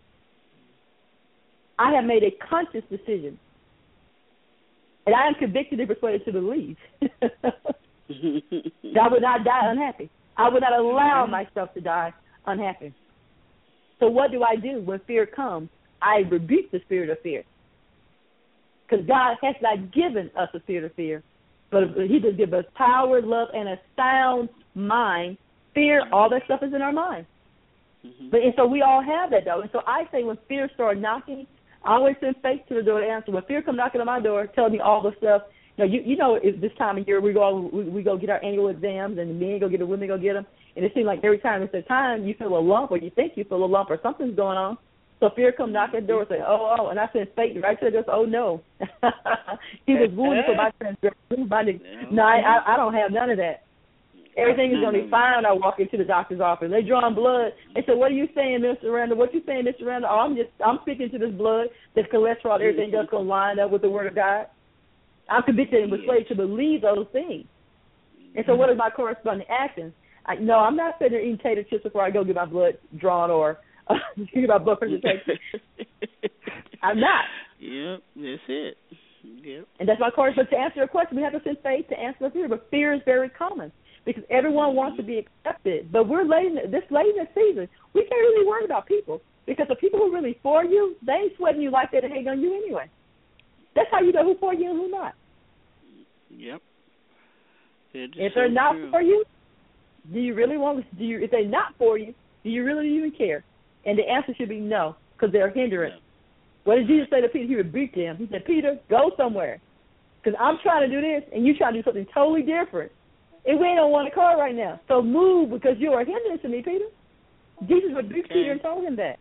I have made a conscious decision, and I am convicted and persuaded to believe that I will not die unhappy. I will not allow myself to die unhappy. So what do I do when fear comes? I rebuke the spirit of fear. Because God has not given us a spirit of fear, but he does give us power, love, and a sound mind. Fear, all that stuff is in our mind. Mm-hmm. But and so we all have that, though. And so I say when fear starts knocking, I always send faith to the door to answer. When fear come knocking on my door, telling me all the stuff, you know, you, you know, it's this time of year we go we, we go get our annual exams, and the men go get them, women go get them, and it seems like every time it's the time you feel a lump, or you think you feel a lump, or something's going on. So fear come knock at the door and say, oh, oh, and I send faith right to the door. Oh no, he was wounded for my transgression. No, I, I, I don't have none of that. Everything is going to be fine when I walk into the doctor's office. They drawing blood. They say, what are you saying, Mister Randall? What you saying, Mister Randall? Oh, I'm just, I'm speaking to this blood, this cholesterol, everything else going to line up with the Word of God. I'm convicted and persuaded to believe those things. And so what is my corresponding actions? I, no, I'm not sitting there eating tater chips before I go get my blood drawn or uh, get my blood pressure taken. I'm not. Yep, that's it. Yep. And that's my corresponding. To answer your question, we have to send faith to answer the fear, but fear is very common. Because everyone wants to be accepted. But we're late in this late in the season. We can't really worry about people. Because the people who are really for you, they ain't sweating you like that and hating on you anyway. That's how you know who's for you and who's not. Yep. If they're so not true. for you, do you really want to, do you, if they're not for you, do you really even care? And the answer should be no, because they're hindering. Yeah. What did Jesus say to Peter? He rebuked him. He said, Peter, go somewhere. Because I'm trying to do this, and you're trying to do something totally different. And we ain't on one accord right now. So move because you are a hindrance to me, Peter. Jesus rebuked okay. Peter and told him that.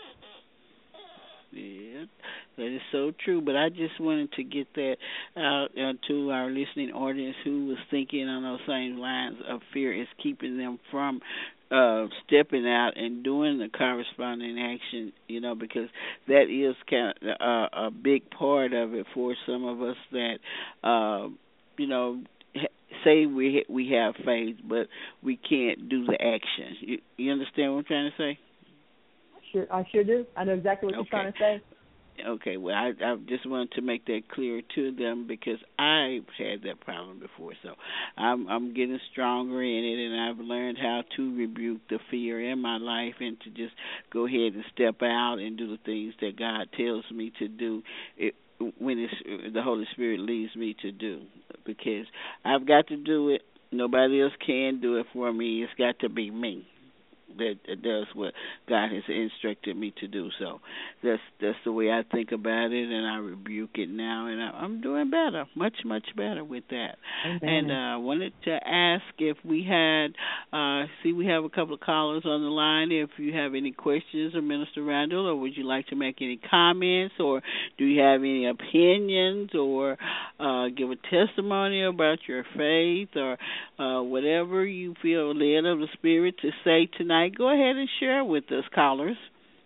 Yeah, that is so true. But I just wanted to get that out uh, to our listening audience who was thinking on those same lines of fear is keeping them from uh, stepping out and doing the corresponding action, you know, because that is kind of uh, a big part of it for some of us that, uh, you know, say we we have faith, but we can't do the action. You, you understand what I'm trying to say? Sure, I sure do. I know exactly what okay. you're trying to say. Okay, well, I, I just wanted to make that clear to them because I've had that problem before. So I'm, I'm getting stronger in it, and I've learned how to rebuke the fear in my life and to just go ahead and step out and do the things that God tells me to do. It, when it's, the Holy Spirit leads me to do, because I've got to do it. Nobody else can do it for me. It's got to be me that, that does what God has instructed me to do. So that's that's the way I think about it, and I rebuke it now, and I, I'm doing better, much, much better with that. Amen. And uh, I wanted to ask if we had, uh, see we have a couple of callers on the line, if you have any questions of Minister Randall, or would you like to make any comments, or do you have any opinions, or uh, give a testimony about your faith, or uh, whatever you feel led of the Spirit to say tonight. Go ahead and share with us, callers.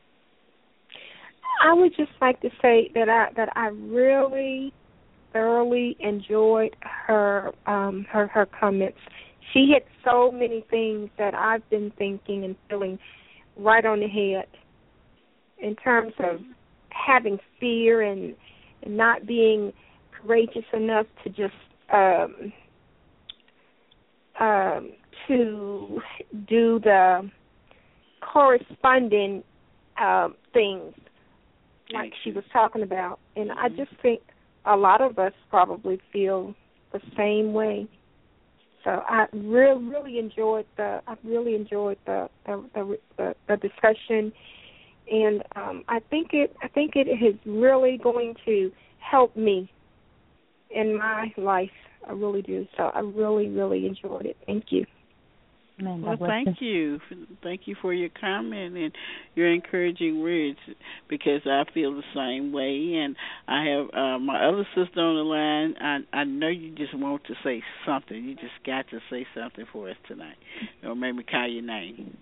I would just like to say that I that I really thoroughly enjoyed her um, her her comments. She hit so many things that I've been thinking and feeling right on the head in terms of having fear and, and not being courageous enough to just um, um, to do the corresponding uh, things like she was talking about. And I just think a lot of us probably feel the same way. So I really, really enjoyed the. I really enjoyed the the, the, the, the discussion, and um, I think it. I think it is really going to help me in my life. I really do. So I really, really enjoyed it. Thank you. Man, well, thank you. Thank you for your comment and your encouraging words, because I feel the same way. And I have uh, my other sister on the line. I, I know you just want to say something. You just got to say something for us tonight. Or maybe call your name.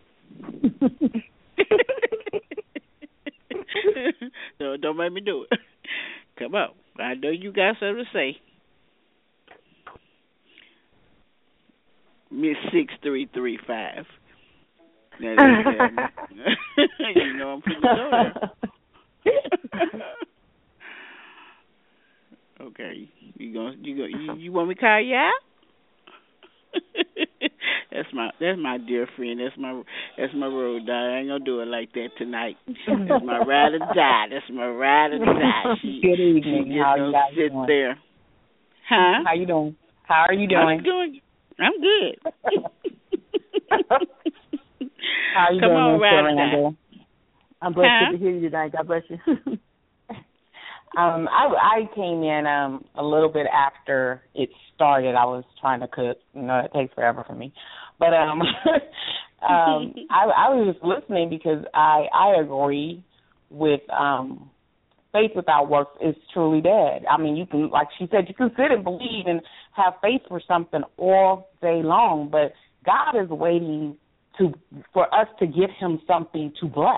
No, don't make me do it. Come on. I know you got something to say. Miss six three three five. That is that. You know I'm finna go there. Okay, you going you go you, you want me to call you out? that's my that's my dear friend. That's my that's my road dog. I ain't gonna do it like that tonight. That's my ride or die. That's my ride or die. She, Good evening. She just How gonna you guys sit doing? there. Huh? How you doing? How are you doing? I'm doing. I'm good. How are you Come doing, on, Miss ride or die. Orlando? I'm blessed Huh? to hear you tonight. God bless you. Um, I I came in um a little bit after it started. I was trying to cook. You know, it takes forever for me. But um, um, I I was just listening because I I agree with um, faith without works is truly dead. I mean, you can, like she said, you can sit and believe and have faith for something all day long, but God is waiting to for us to give Him something to bless.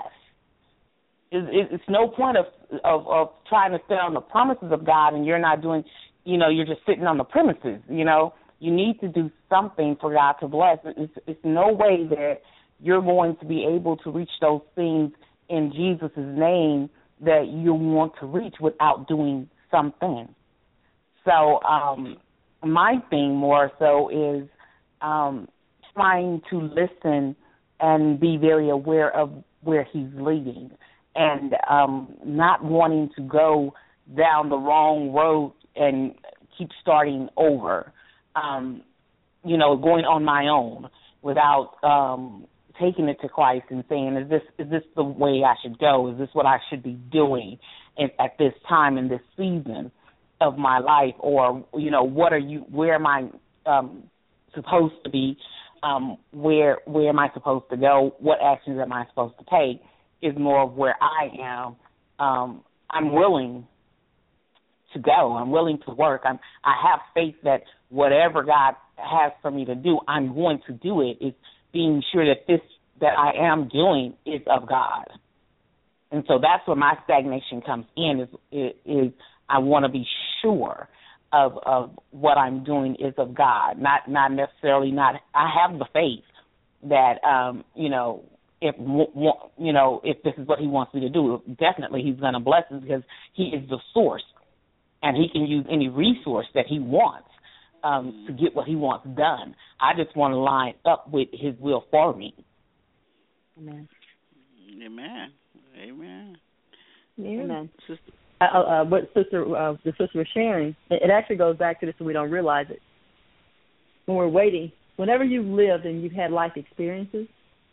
It's, it's no point of, of of trying to stand on the promises of God and you're not doing, you know, you're just sitting on the premises, you know. You need to do something for God to bless. It's, it's no way that you're going to be able to reach those things in Jesus' name that you want to reach without doing something. So um, my thing more so is um, trying to listen and be very aware of where He's leading. And um, not wanting to go down the wrong road and keep starting over, um, you know, going on my own without um, taking it to Christ and saying, is this is this the way I should go? Is this what I should be doing in, at this time in this season of my life? Or, you know, what are you? Where am I um, supposed to be? Um, where where am I supposed to go? What actions am I supposed to take? Is more of where I am. Um, I'm willing to go. I'm willing to work. I'm, I have faith that whatever God has for me to do, I'm going to do it. It's being sure that this that I am doing is of God. And so that's where my stagnation comes in, is, is, is I want to be sure of, of what I'm doing is of God, not not necessarily not. I have the faith that, um, you know, If you know, if this is what He wants me to do, definitely He's going to bless us because He is the source, and He can use any resource that He wants um, to get what He wants done. I just want to line up with His will for me. Amen. Amen. Amen. Yeah. Amen. Uh, uh, what sister, uh, the sister was sharing, it, it actually goes back to this, and we don't realize it. When we're waiting, whenever you've lived and you've had life experiences,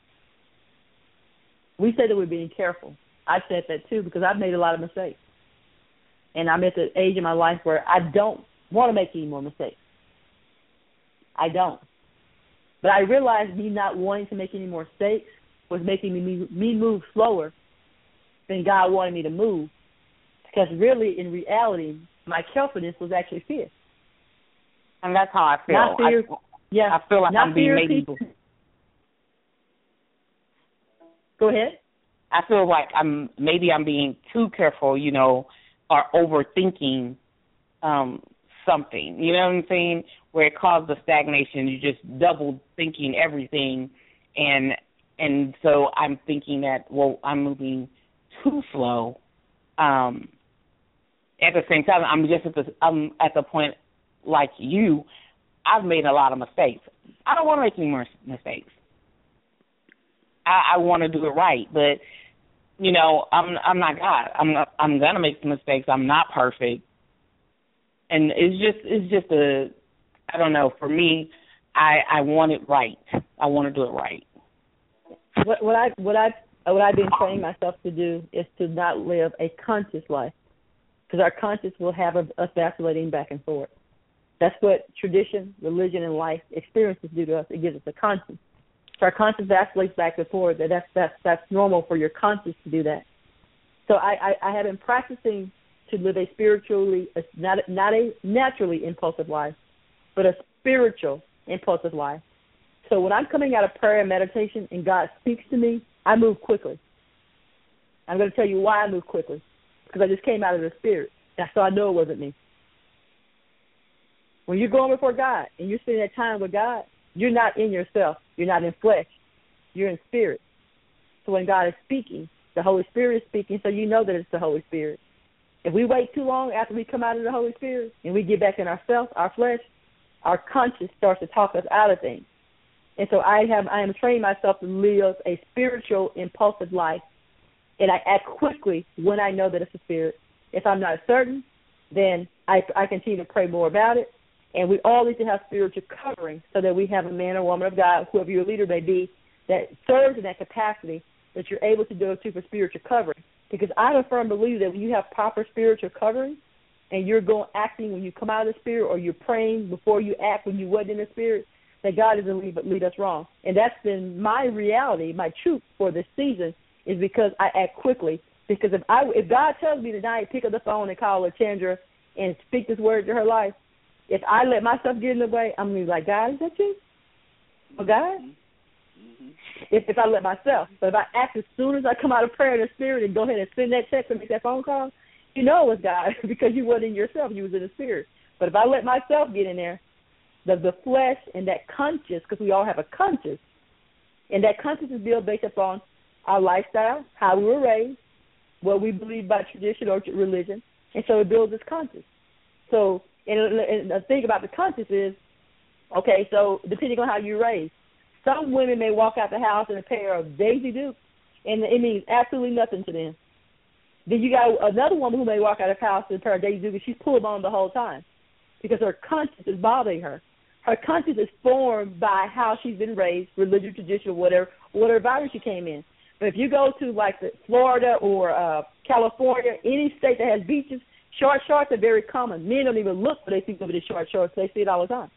we say that we're being careful. I said that too because I've made a lot of mistakes. And I'm at the age in my life where I don't want to make any more mistakes. I don't. But I realized me not wanting to make any more mistakes was making me, me move slower than God wanted me to move. Because really, in reality, my carefulness was actually fear. And that's how I feel. Not fear. I, yeah. I feel like not I'm being fear maybe... Go ahead. I feel like I'm maybe I'm being too careful, you know, or overthinking um, something. You know what I'm saying? Where it caused the stagnation. You're just double thinking everything, and and so I'm thinking that well, I'm moving too slow. Um, at the same time, I'm just at the I'm at the point like you. I've made a lot of mistakes. I don't want to make any more mistakes. I, I want to do it right, but you know, I'm I'm not God. I'm not, I'm gonna make some mistakes. I'm not perfect, and it's just it's just a I don't know. For me, I I want it right. I want to do it right. What what I what I what I've been training myself to do is to not live a conscious life, because our conscience will have us vacillating back and forth. That's what tradition, religion, and life experiences do to us. It gives us a conscience. So our conscience vacillates back and forth. That's that's that's normal for your conscience to do that. So I, I, I have been practicing to live a spiritually, not not a naturally impulsive life, but a spiritual impulsive life. So when I'm coming out of prayer and meditation and God speaks to me, I move quickly. I'm going to tell you why I move quickly, because I just came out of the spirit. So I know it wasn't me. When you're going before God and you're spending that time with God, you're not in yourself. You're not in flesh. You're in spirit. So when God is speaking, the Holy Spirit is speaking, so you know that it's the Holy Spirit. If we wait too long after we come out of the Holy Spirit and we get back in ourselves, our flesh, our conscience starts to talk us out of things. And so I have I am training myself to live a spiritual, impulsive life, and I act quickly when I know that it's a spirit. If I'm not certain, then I, I continue to pray more about it. And we all need to have spiritual covering so that we have a man or woman of God, whoever your leader may be, that serves in that capacity, that you're able to do it too for spiritual covering. Because I'm a firm believer that when you have proper spiritual covering and you're going acting when you come out of the spirit, or you're praying before you act when you wasn't in the spirit, that God doesn't lead, lead us wrong. And that's been my reality, my truth for this season, is because I act quickly. Because if I if God tells me tonight, pick up the phone and call Chandra and speak this word to her life, if I let myself get in the way, I'm going to be like, God, is that you? Oh, God? Mm-hmm. If, if I let myself. But if I act as soon as I come out of prayer in the spirit and go ahead and send that text and make that phone call, you know it was God because you wasn't in yourself. You was in the spirit. But if I let myself get in there, the, the flesh and that conscience, because we all have a conscience, and that conscience is built based upon our lifestyle, how we were raised, what we believe by tradition or religion, and so it builds this conscience. So, and, and the thing about the conscience is, okay, so depending on how you're raised, some women may walk out the house in a pair of Daisy Dukes, and it means absolutely nothing to them. Then you got another woman who may walk out of the house in a pair of Daisy Dukes, and she's pulled on the whole time because her conscience is bothering her. Her conscience is formed by how she's been raised, religious, tradition, or whatever, whatever environment she came in. But if you go to, like, the Florida or uh, California, any state that has beaches, short shorts are very common. Men don't even look when they see somebody in short shorts. They see it all the time.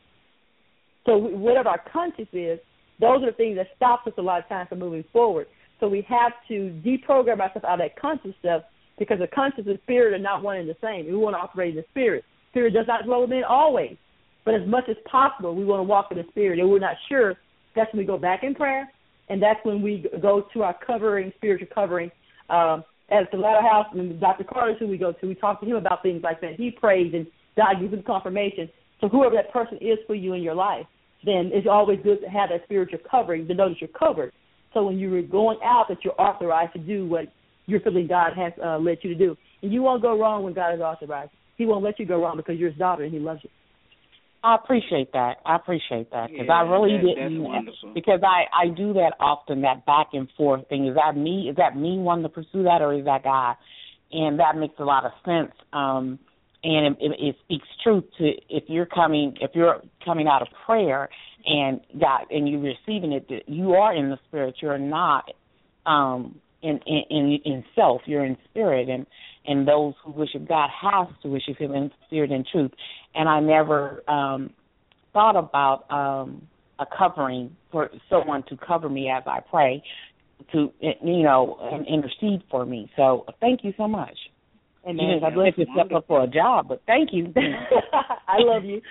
So whatever our conscience is, those are the things that stop us a lot of times from moving forward. So we have to deprogram ourselves out of that conscious stuff because the conscious and spirit are not one and the same. We want to operate in the spirit. Spirit does not dwell within always. But as much as possible, we want to walk in the spirit. And we're not sure. That's when we go back in prayer. And that's when we go to our covering, spiritual covering. Um, at the Latter House, and Doctor Carter's who we go to, we talk to him about things like that. He prays, and God gives him confirmation. So whoever that person is for you in your life, then it's always good to have that spiritual covering to know that you're covered. So when you're going out, that you're authorized to do what you're feeling God has uh, led you to do. And you won't go wrong when God is authorized. He won't let you go wrong because you're his daughter and he loves you. I appreciate that. I appreciate that because yeah, I really that, didn't. Because I, I do that often, that back and forth thing. Is that me? Is that me wanting to pursue that, or is that God? And that makes a lot of sense. Um, and it, it speaks truth to if you're coming if you're coming out of prayer and God and you're receiving it, that you are in the spirit. You're not um, in, in in self. You're in spirit, and and those who worship God has to worship Him in spirit and truth. And I never um, thought about um, a covering for someone to cover me as I pray, to you know, and intercede for me. So thank you so much. And you know, I'd love to step up for a job, but thank you. I love you.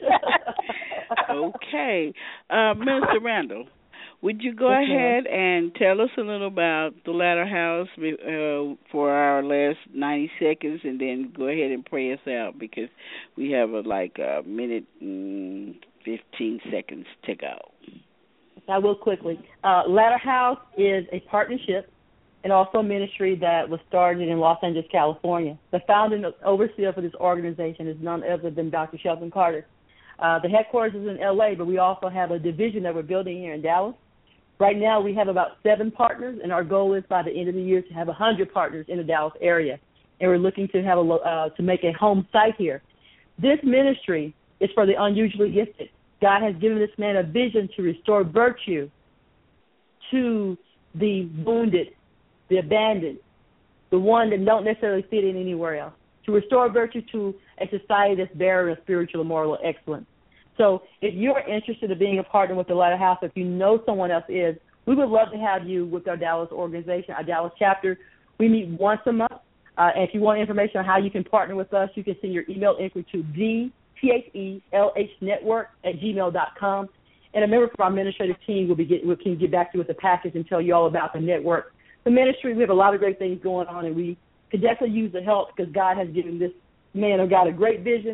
Okay, uh, Minister Randall, would you go yes, ahead and tell us a little about the Latter House uh, for our last ninety seconds, and then go ahead and pray us out because we have a, like a minute and fifteen seconds to go. I will quickly. Uh, Latter House is a partnership and also a ministry that was started in Los Angeles, California. The founder and overseer for this organization is none other than Doctor Shelton Carter. Uh, the headquarters is in L A, but we also have a division that we're building here in Dallas. Right now we have about seven partners, and our goal is by the end of the year to have one hundred partners in the Dallas area. And we're looking to have a uh, to make a home site here. This ministry is for the unusually gifted. God has given this man a vision to restore virtue to the wounded, the abandoned, the one that don't necessarily fit in anywhere else, to restore virtue to a society that's barren of spiritual and moral excellence. So if you're interested in being a partner with the Latter House, if you know someone else is, we would love to have you with our Dallas organization, our Dallas chapter. We meet once a month. Uh, and if you want information on how you can partner with us, you can send your email inquiry to the T H E L H network at gmail dot com. And a member from our administrative team will be get, will can get back to you with the package and tell you all about the network. The ministry, we have a lot of great things going on, and we could definitely use the help because God has given this man of God a great vision,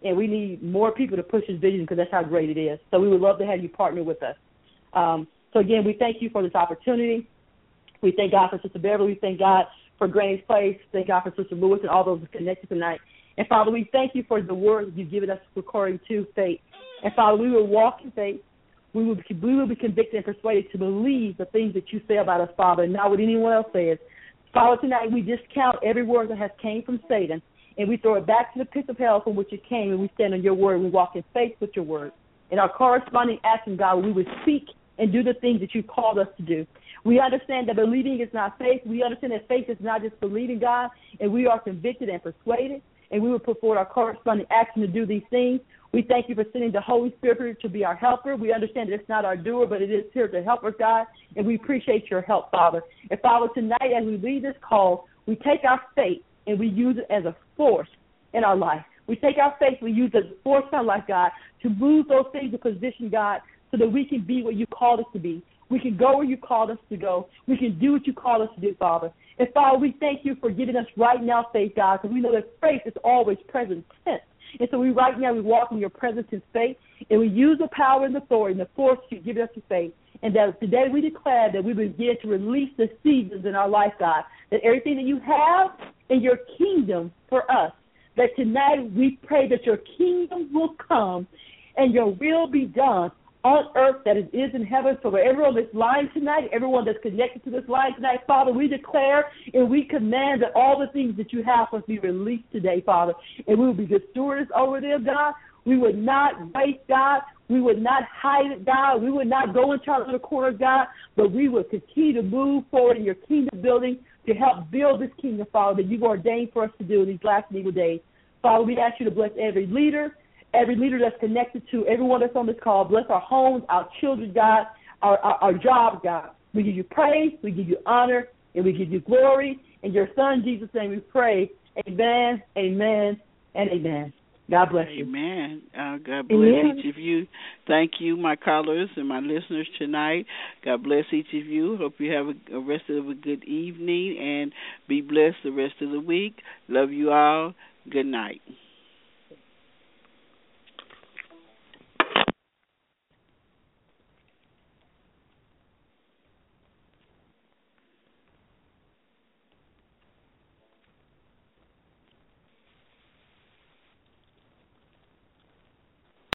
and we need more people to push this vision because that's how great it is. So we would love to have you partner with us. Um, so, again, we thank you for this opportunity. We thank God for Sister Beverly. We thank God for Granny's Place. Thank God for Sister Lewis and all those connected tonight. And, Father, we thank you for the word that you've given us according to faith. And, Father, we will walk in faith. We will, be, we will be convicted and persuaded to believe the things that you say about us, Father, and not what anyone else says. Father, tonight we discount every word that has came from Satan, and we throw it back to the pits of hell from which it came, and we stand on your word. We walk in faith with your word. In our corresponding action, God, we would speak and do the things that you called us to do. We understand that believing is not faith. We understand that faith is not just believing, God, and we are convicted and persuaded, and we will put forward our corresponding action to do these things. We thank you for sending the Holy Spirit to be our helper. We understand that it's not our doer, but it is here to help us, God, and we appreciate your help, Father. And, Father, tonight as we lead this call, we take our faith and we use it as a force in our life. We take our faith, we use it as a force in our life, God, to move those things to position, God, so that we can be what you called us to be. We can go where you called us to go. We can do what you called us to do, Father. And, Father, we thank you for giving us right now faith, God, because we know that faith is always present tense. And so we right now we walk in your presence in faith, and we use the power and the authority and the force you've given us to faith. And that today we declare that we begin to release the seasons in our life, God, that everything that you have in your kingdom for us, that tonight we pray that your kingdom will come and your will be done on earth that it is in heaven. So for everyone that's line tonight, everyone that's connected to this line tonight, Father, we declare and we command that all the things that you have must be released today, Father. And we will be good stewards over them, God. We would not waste, God. We would not hide it, God. We would not go into our little corners, God, but we would continue to move forward in your kingdom building to help build this kingdom, Father, that you've ordained for us to do in these last and evil days. Father, we ask you to bless every leader, every leader that's connected to everyone that's on this call. Bless our homes, our children, God, our, our, our jobs, God. We give you praise, we give you honor, and we give you glory. In your Son, Jesus' name, we pray. Amen, amen, and amen. God bless you. Amen. Uh, God bless Amen. each of you. Thank you, my callers and my listeners tonight. God bless each of you. Hope you have a, a rest of a good evening and be blessed the rest of the week. Love you all. Good night.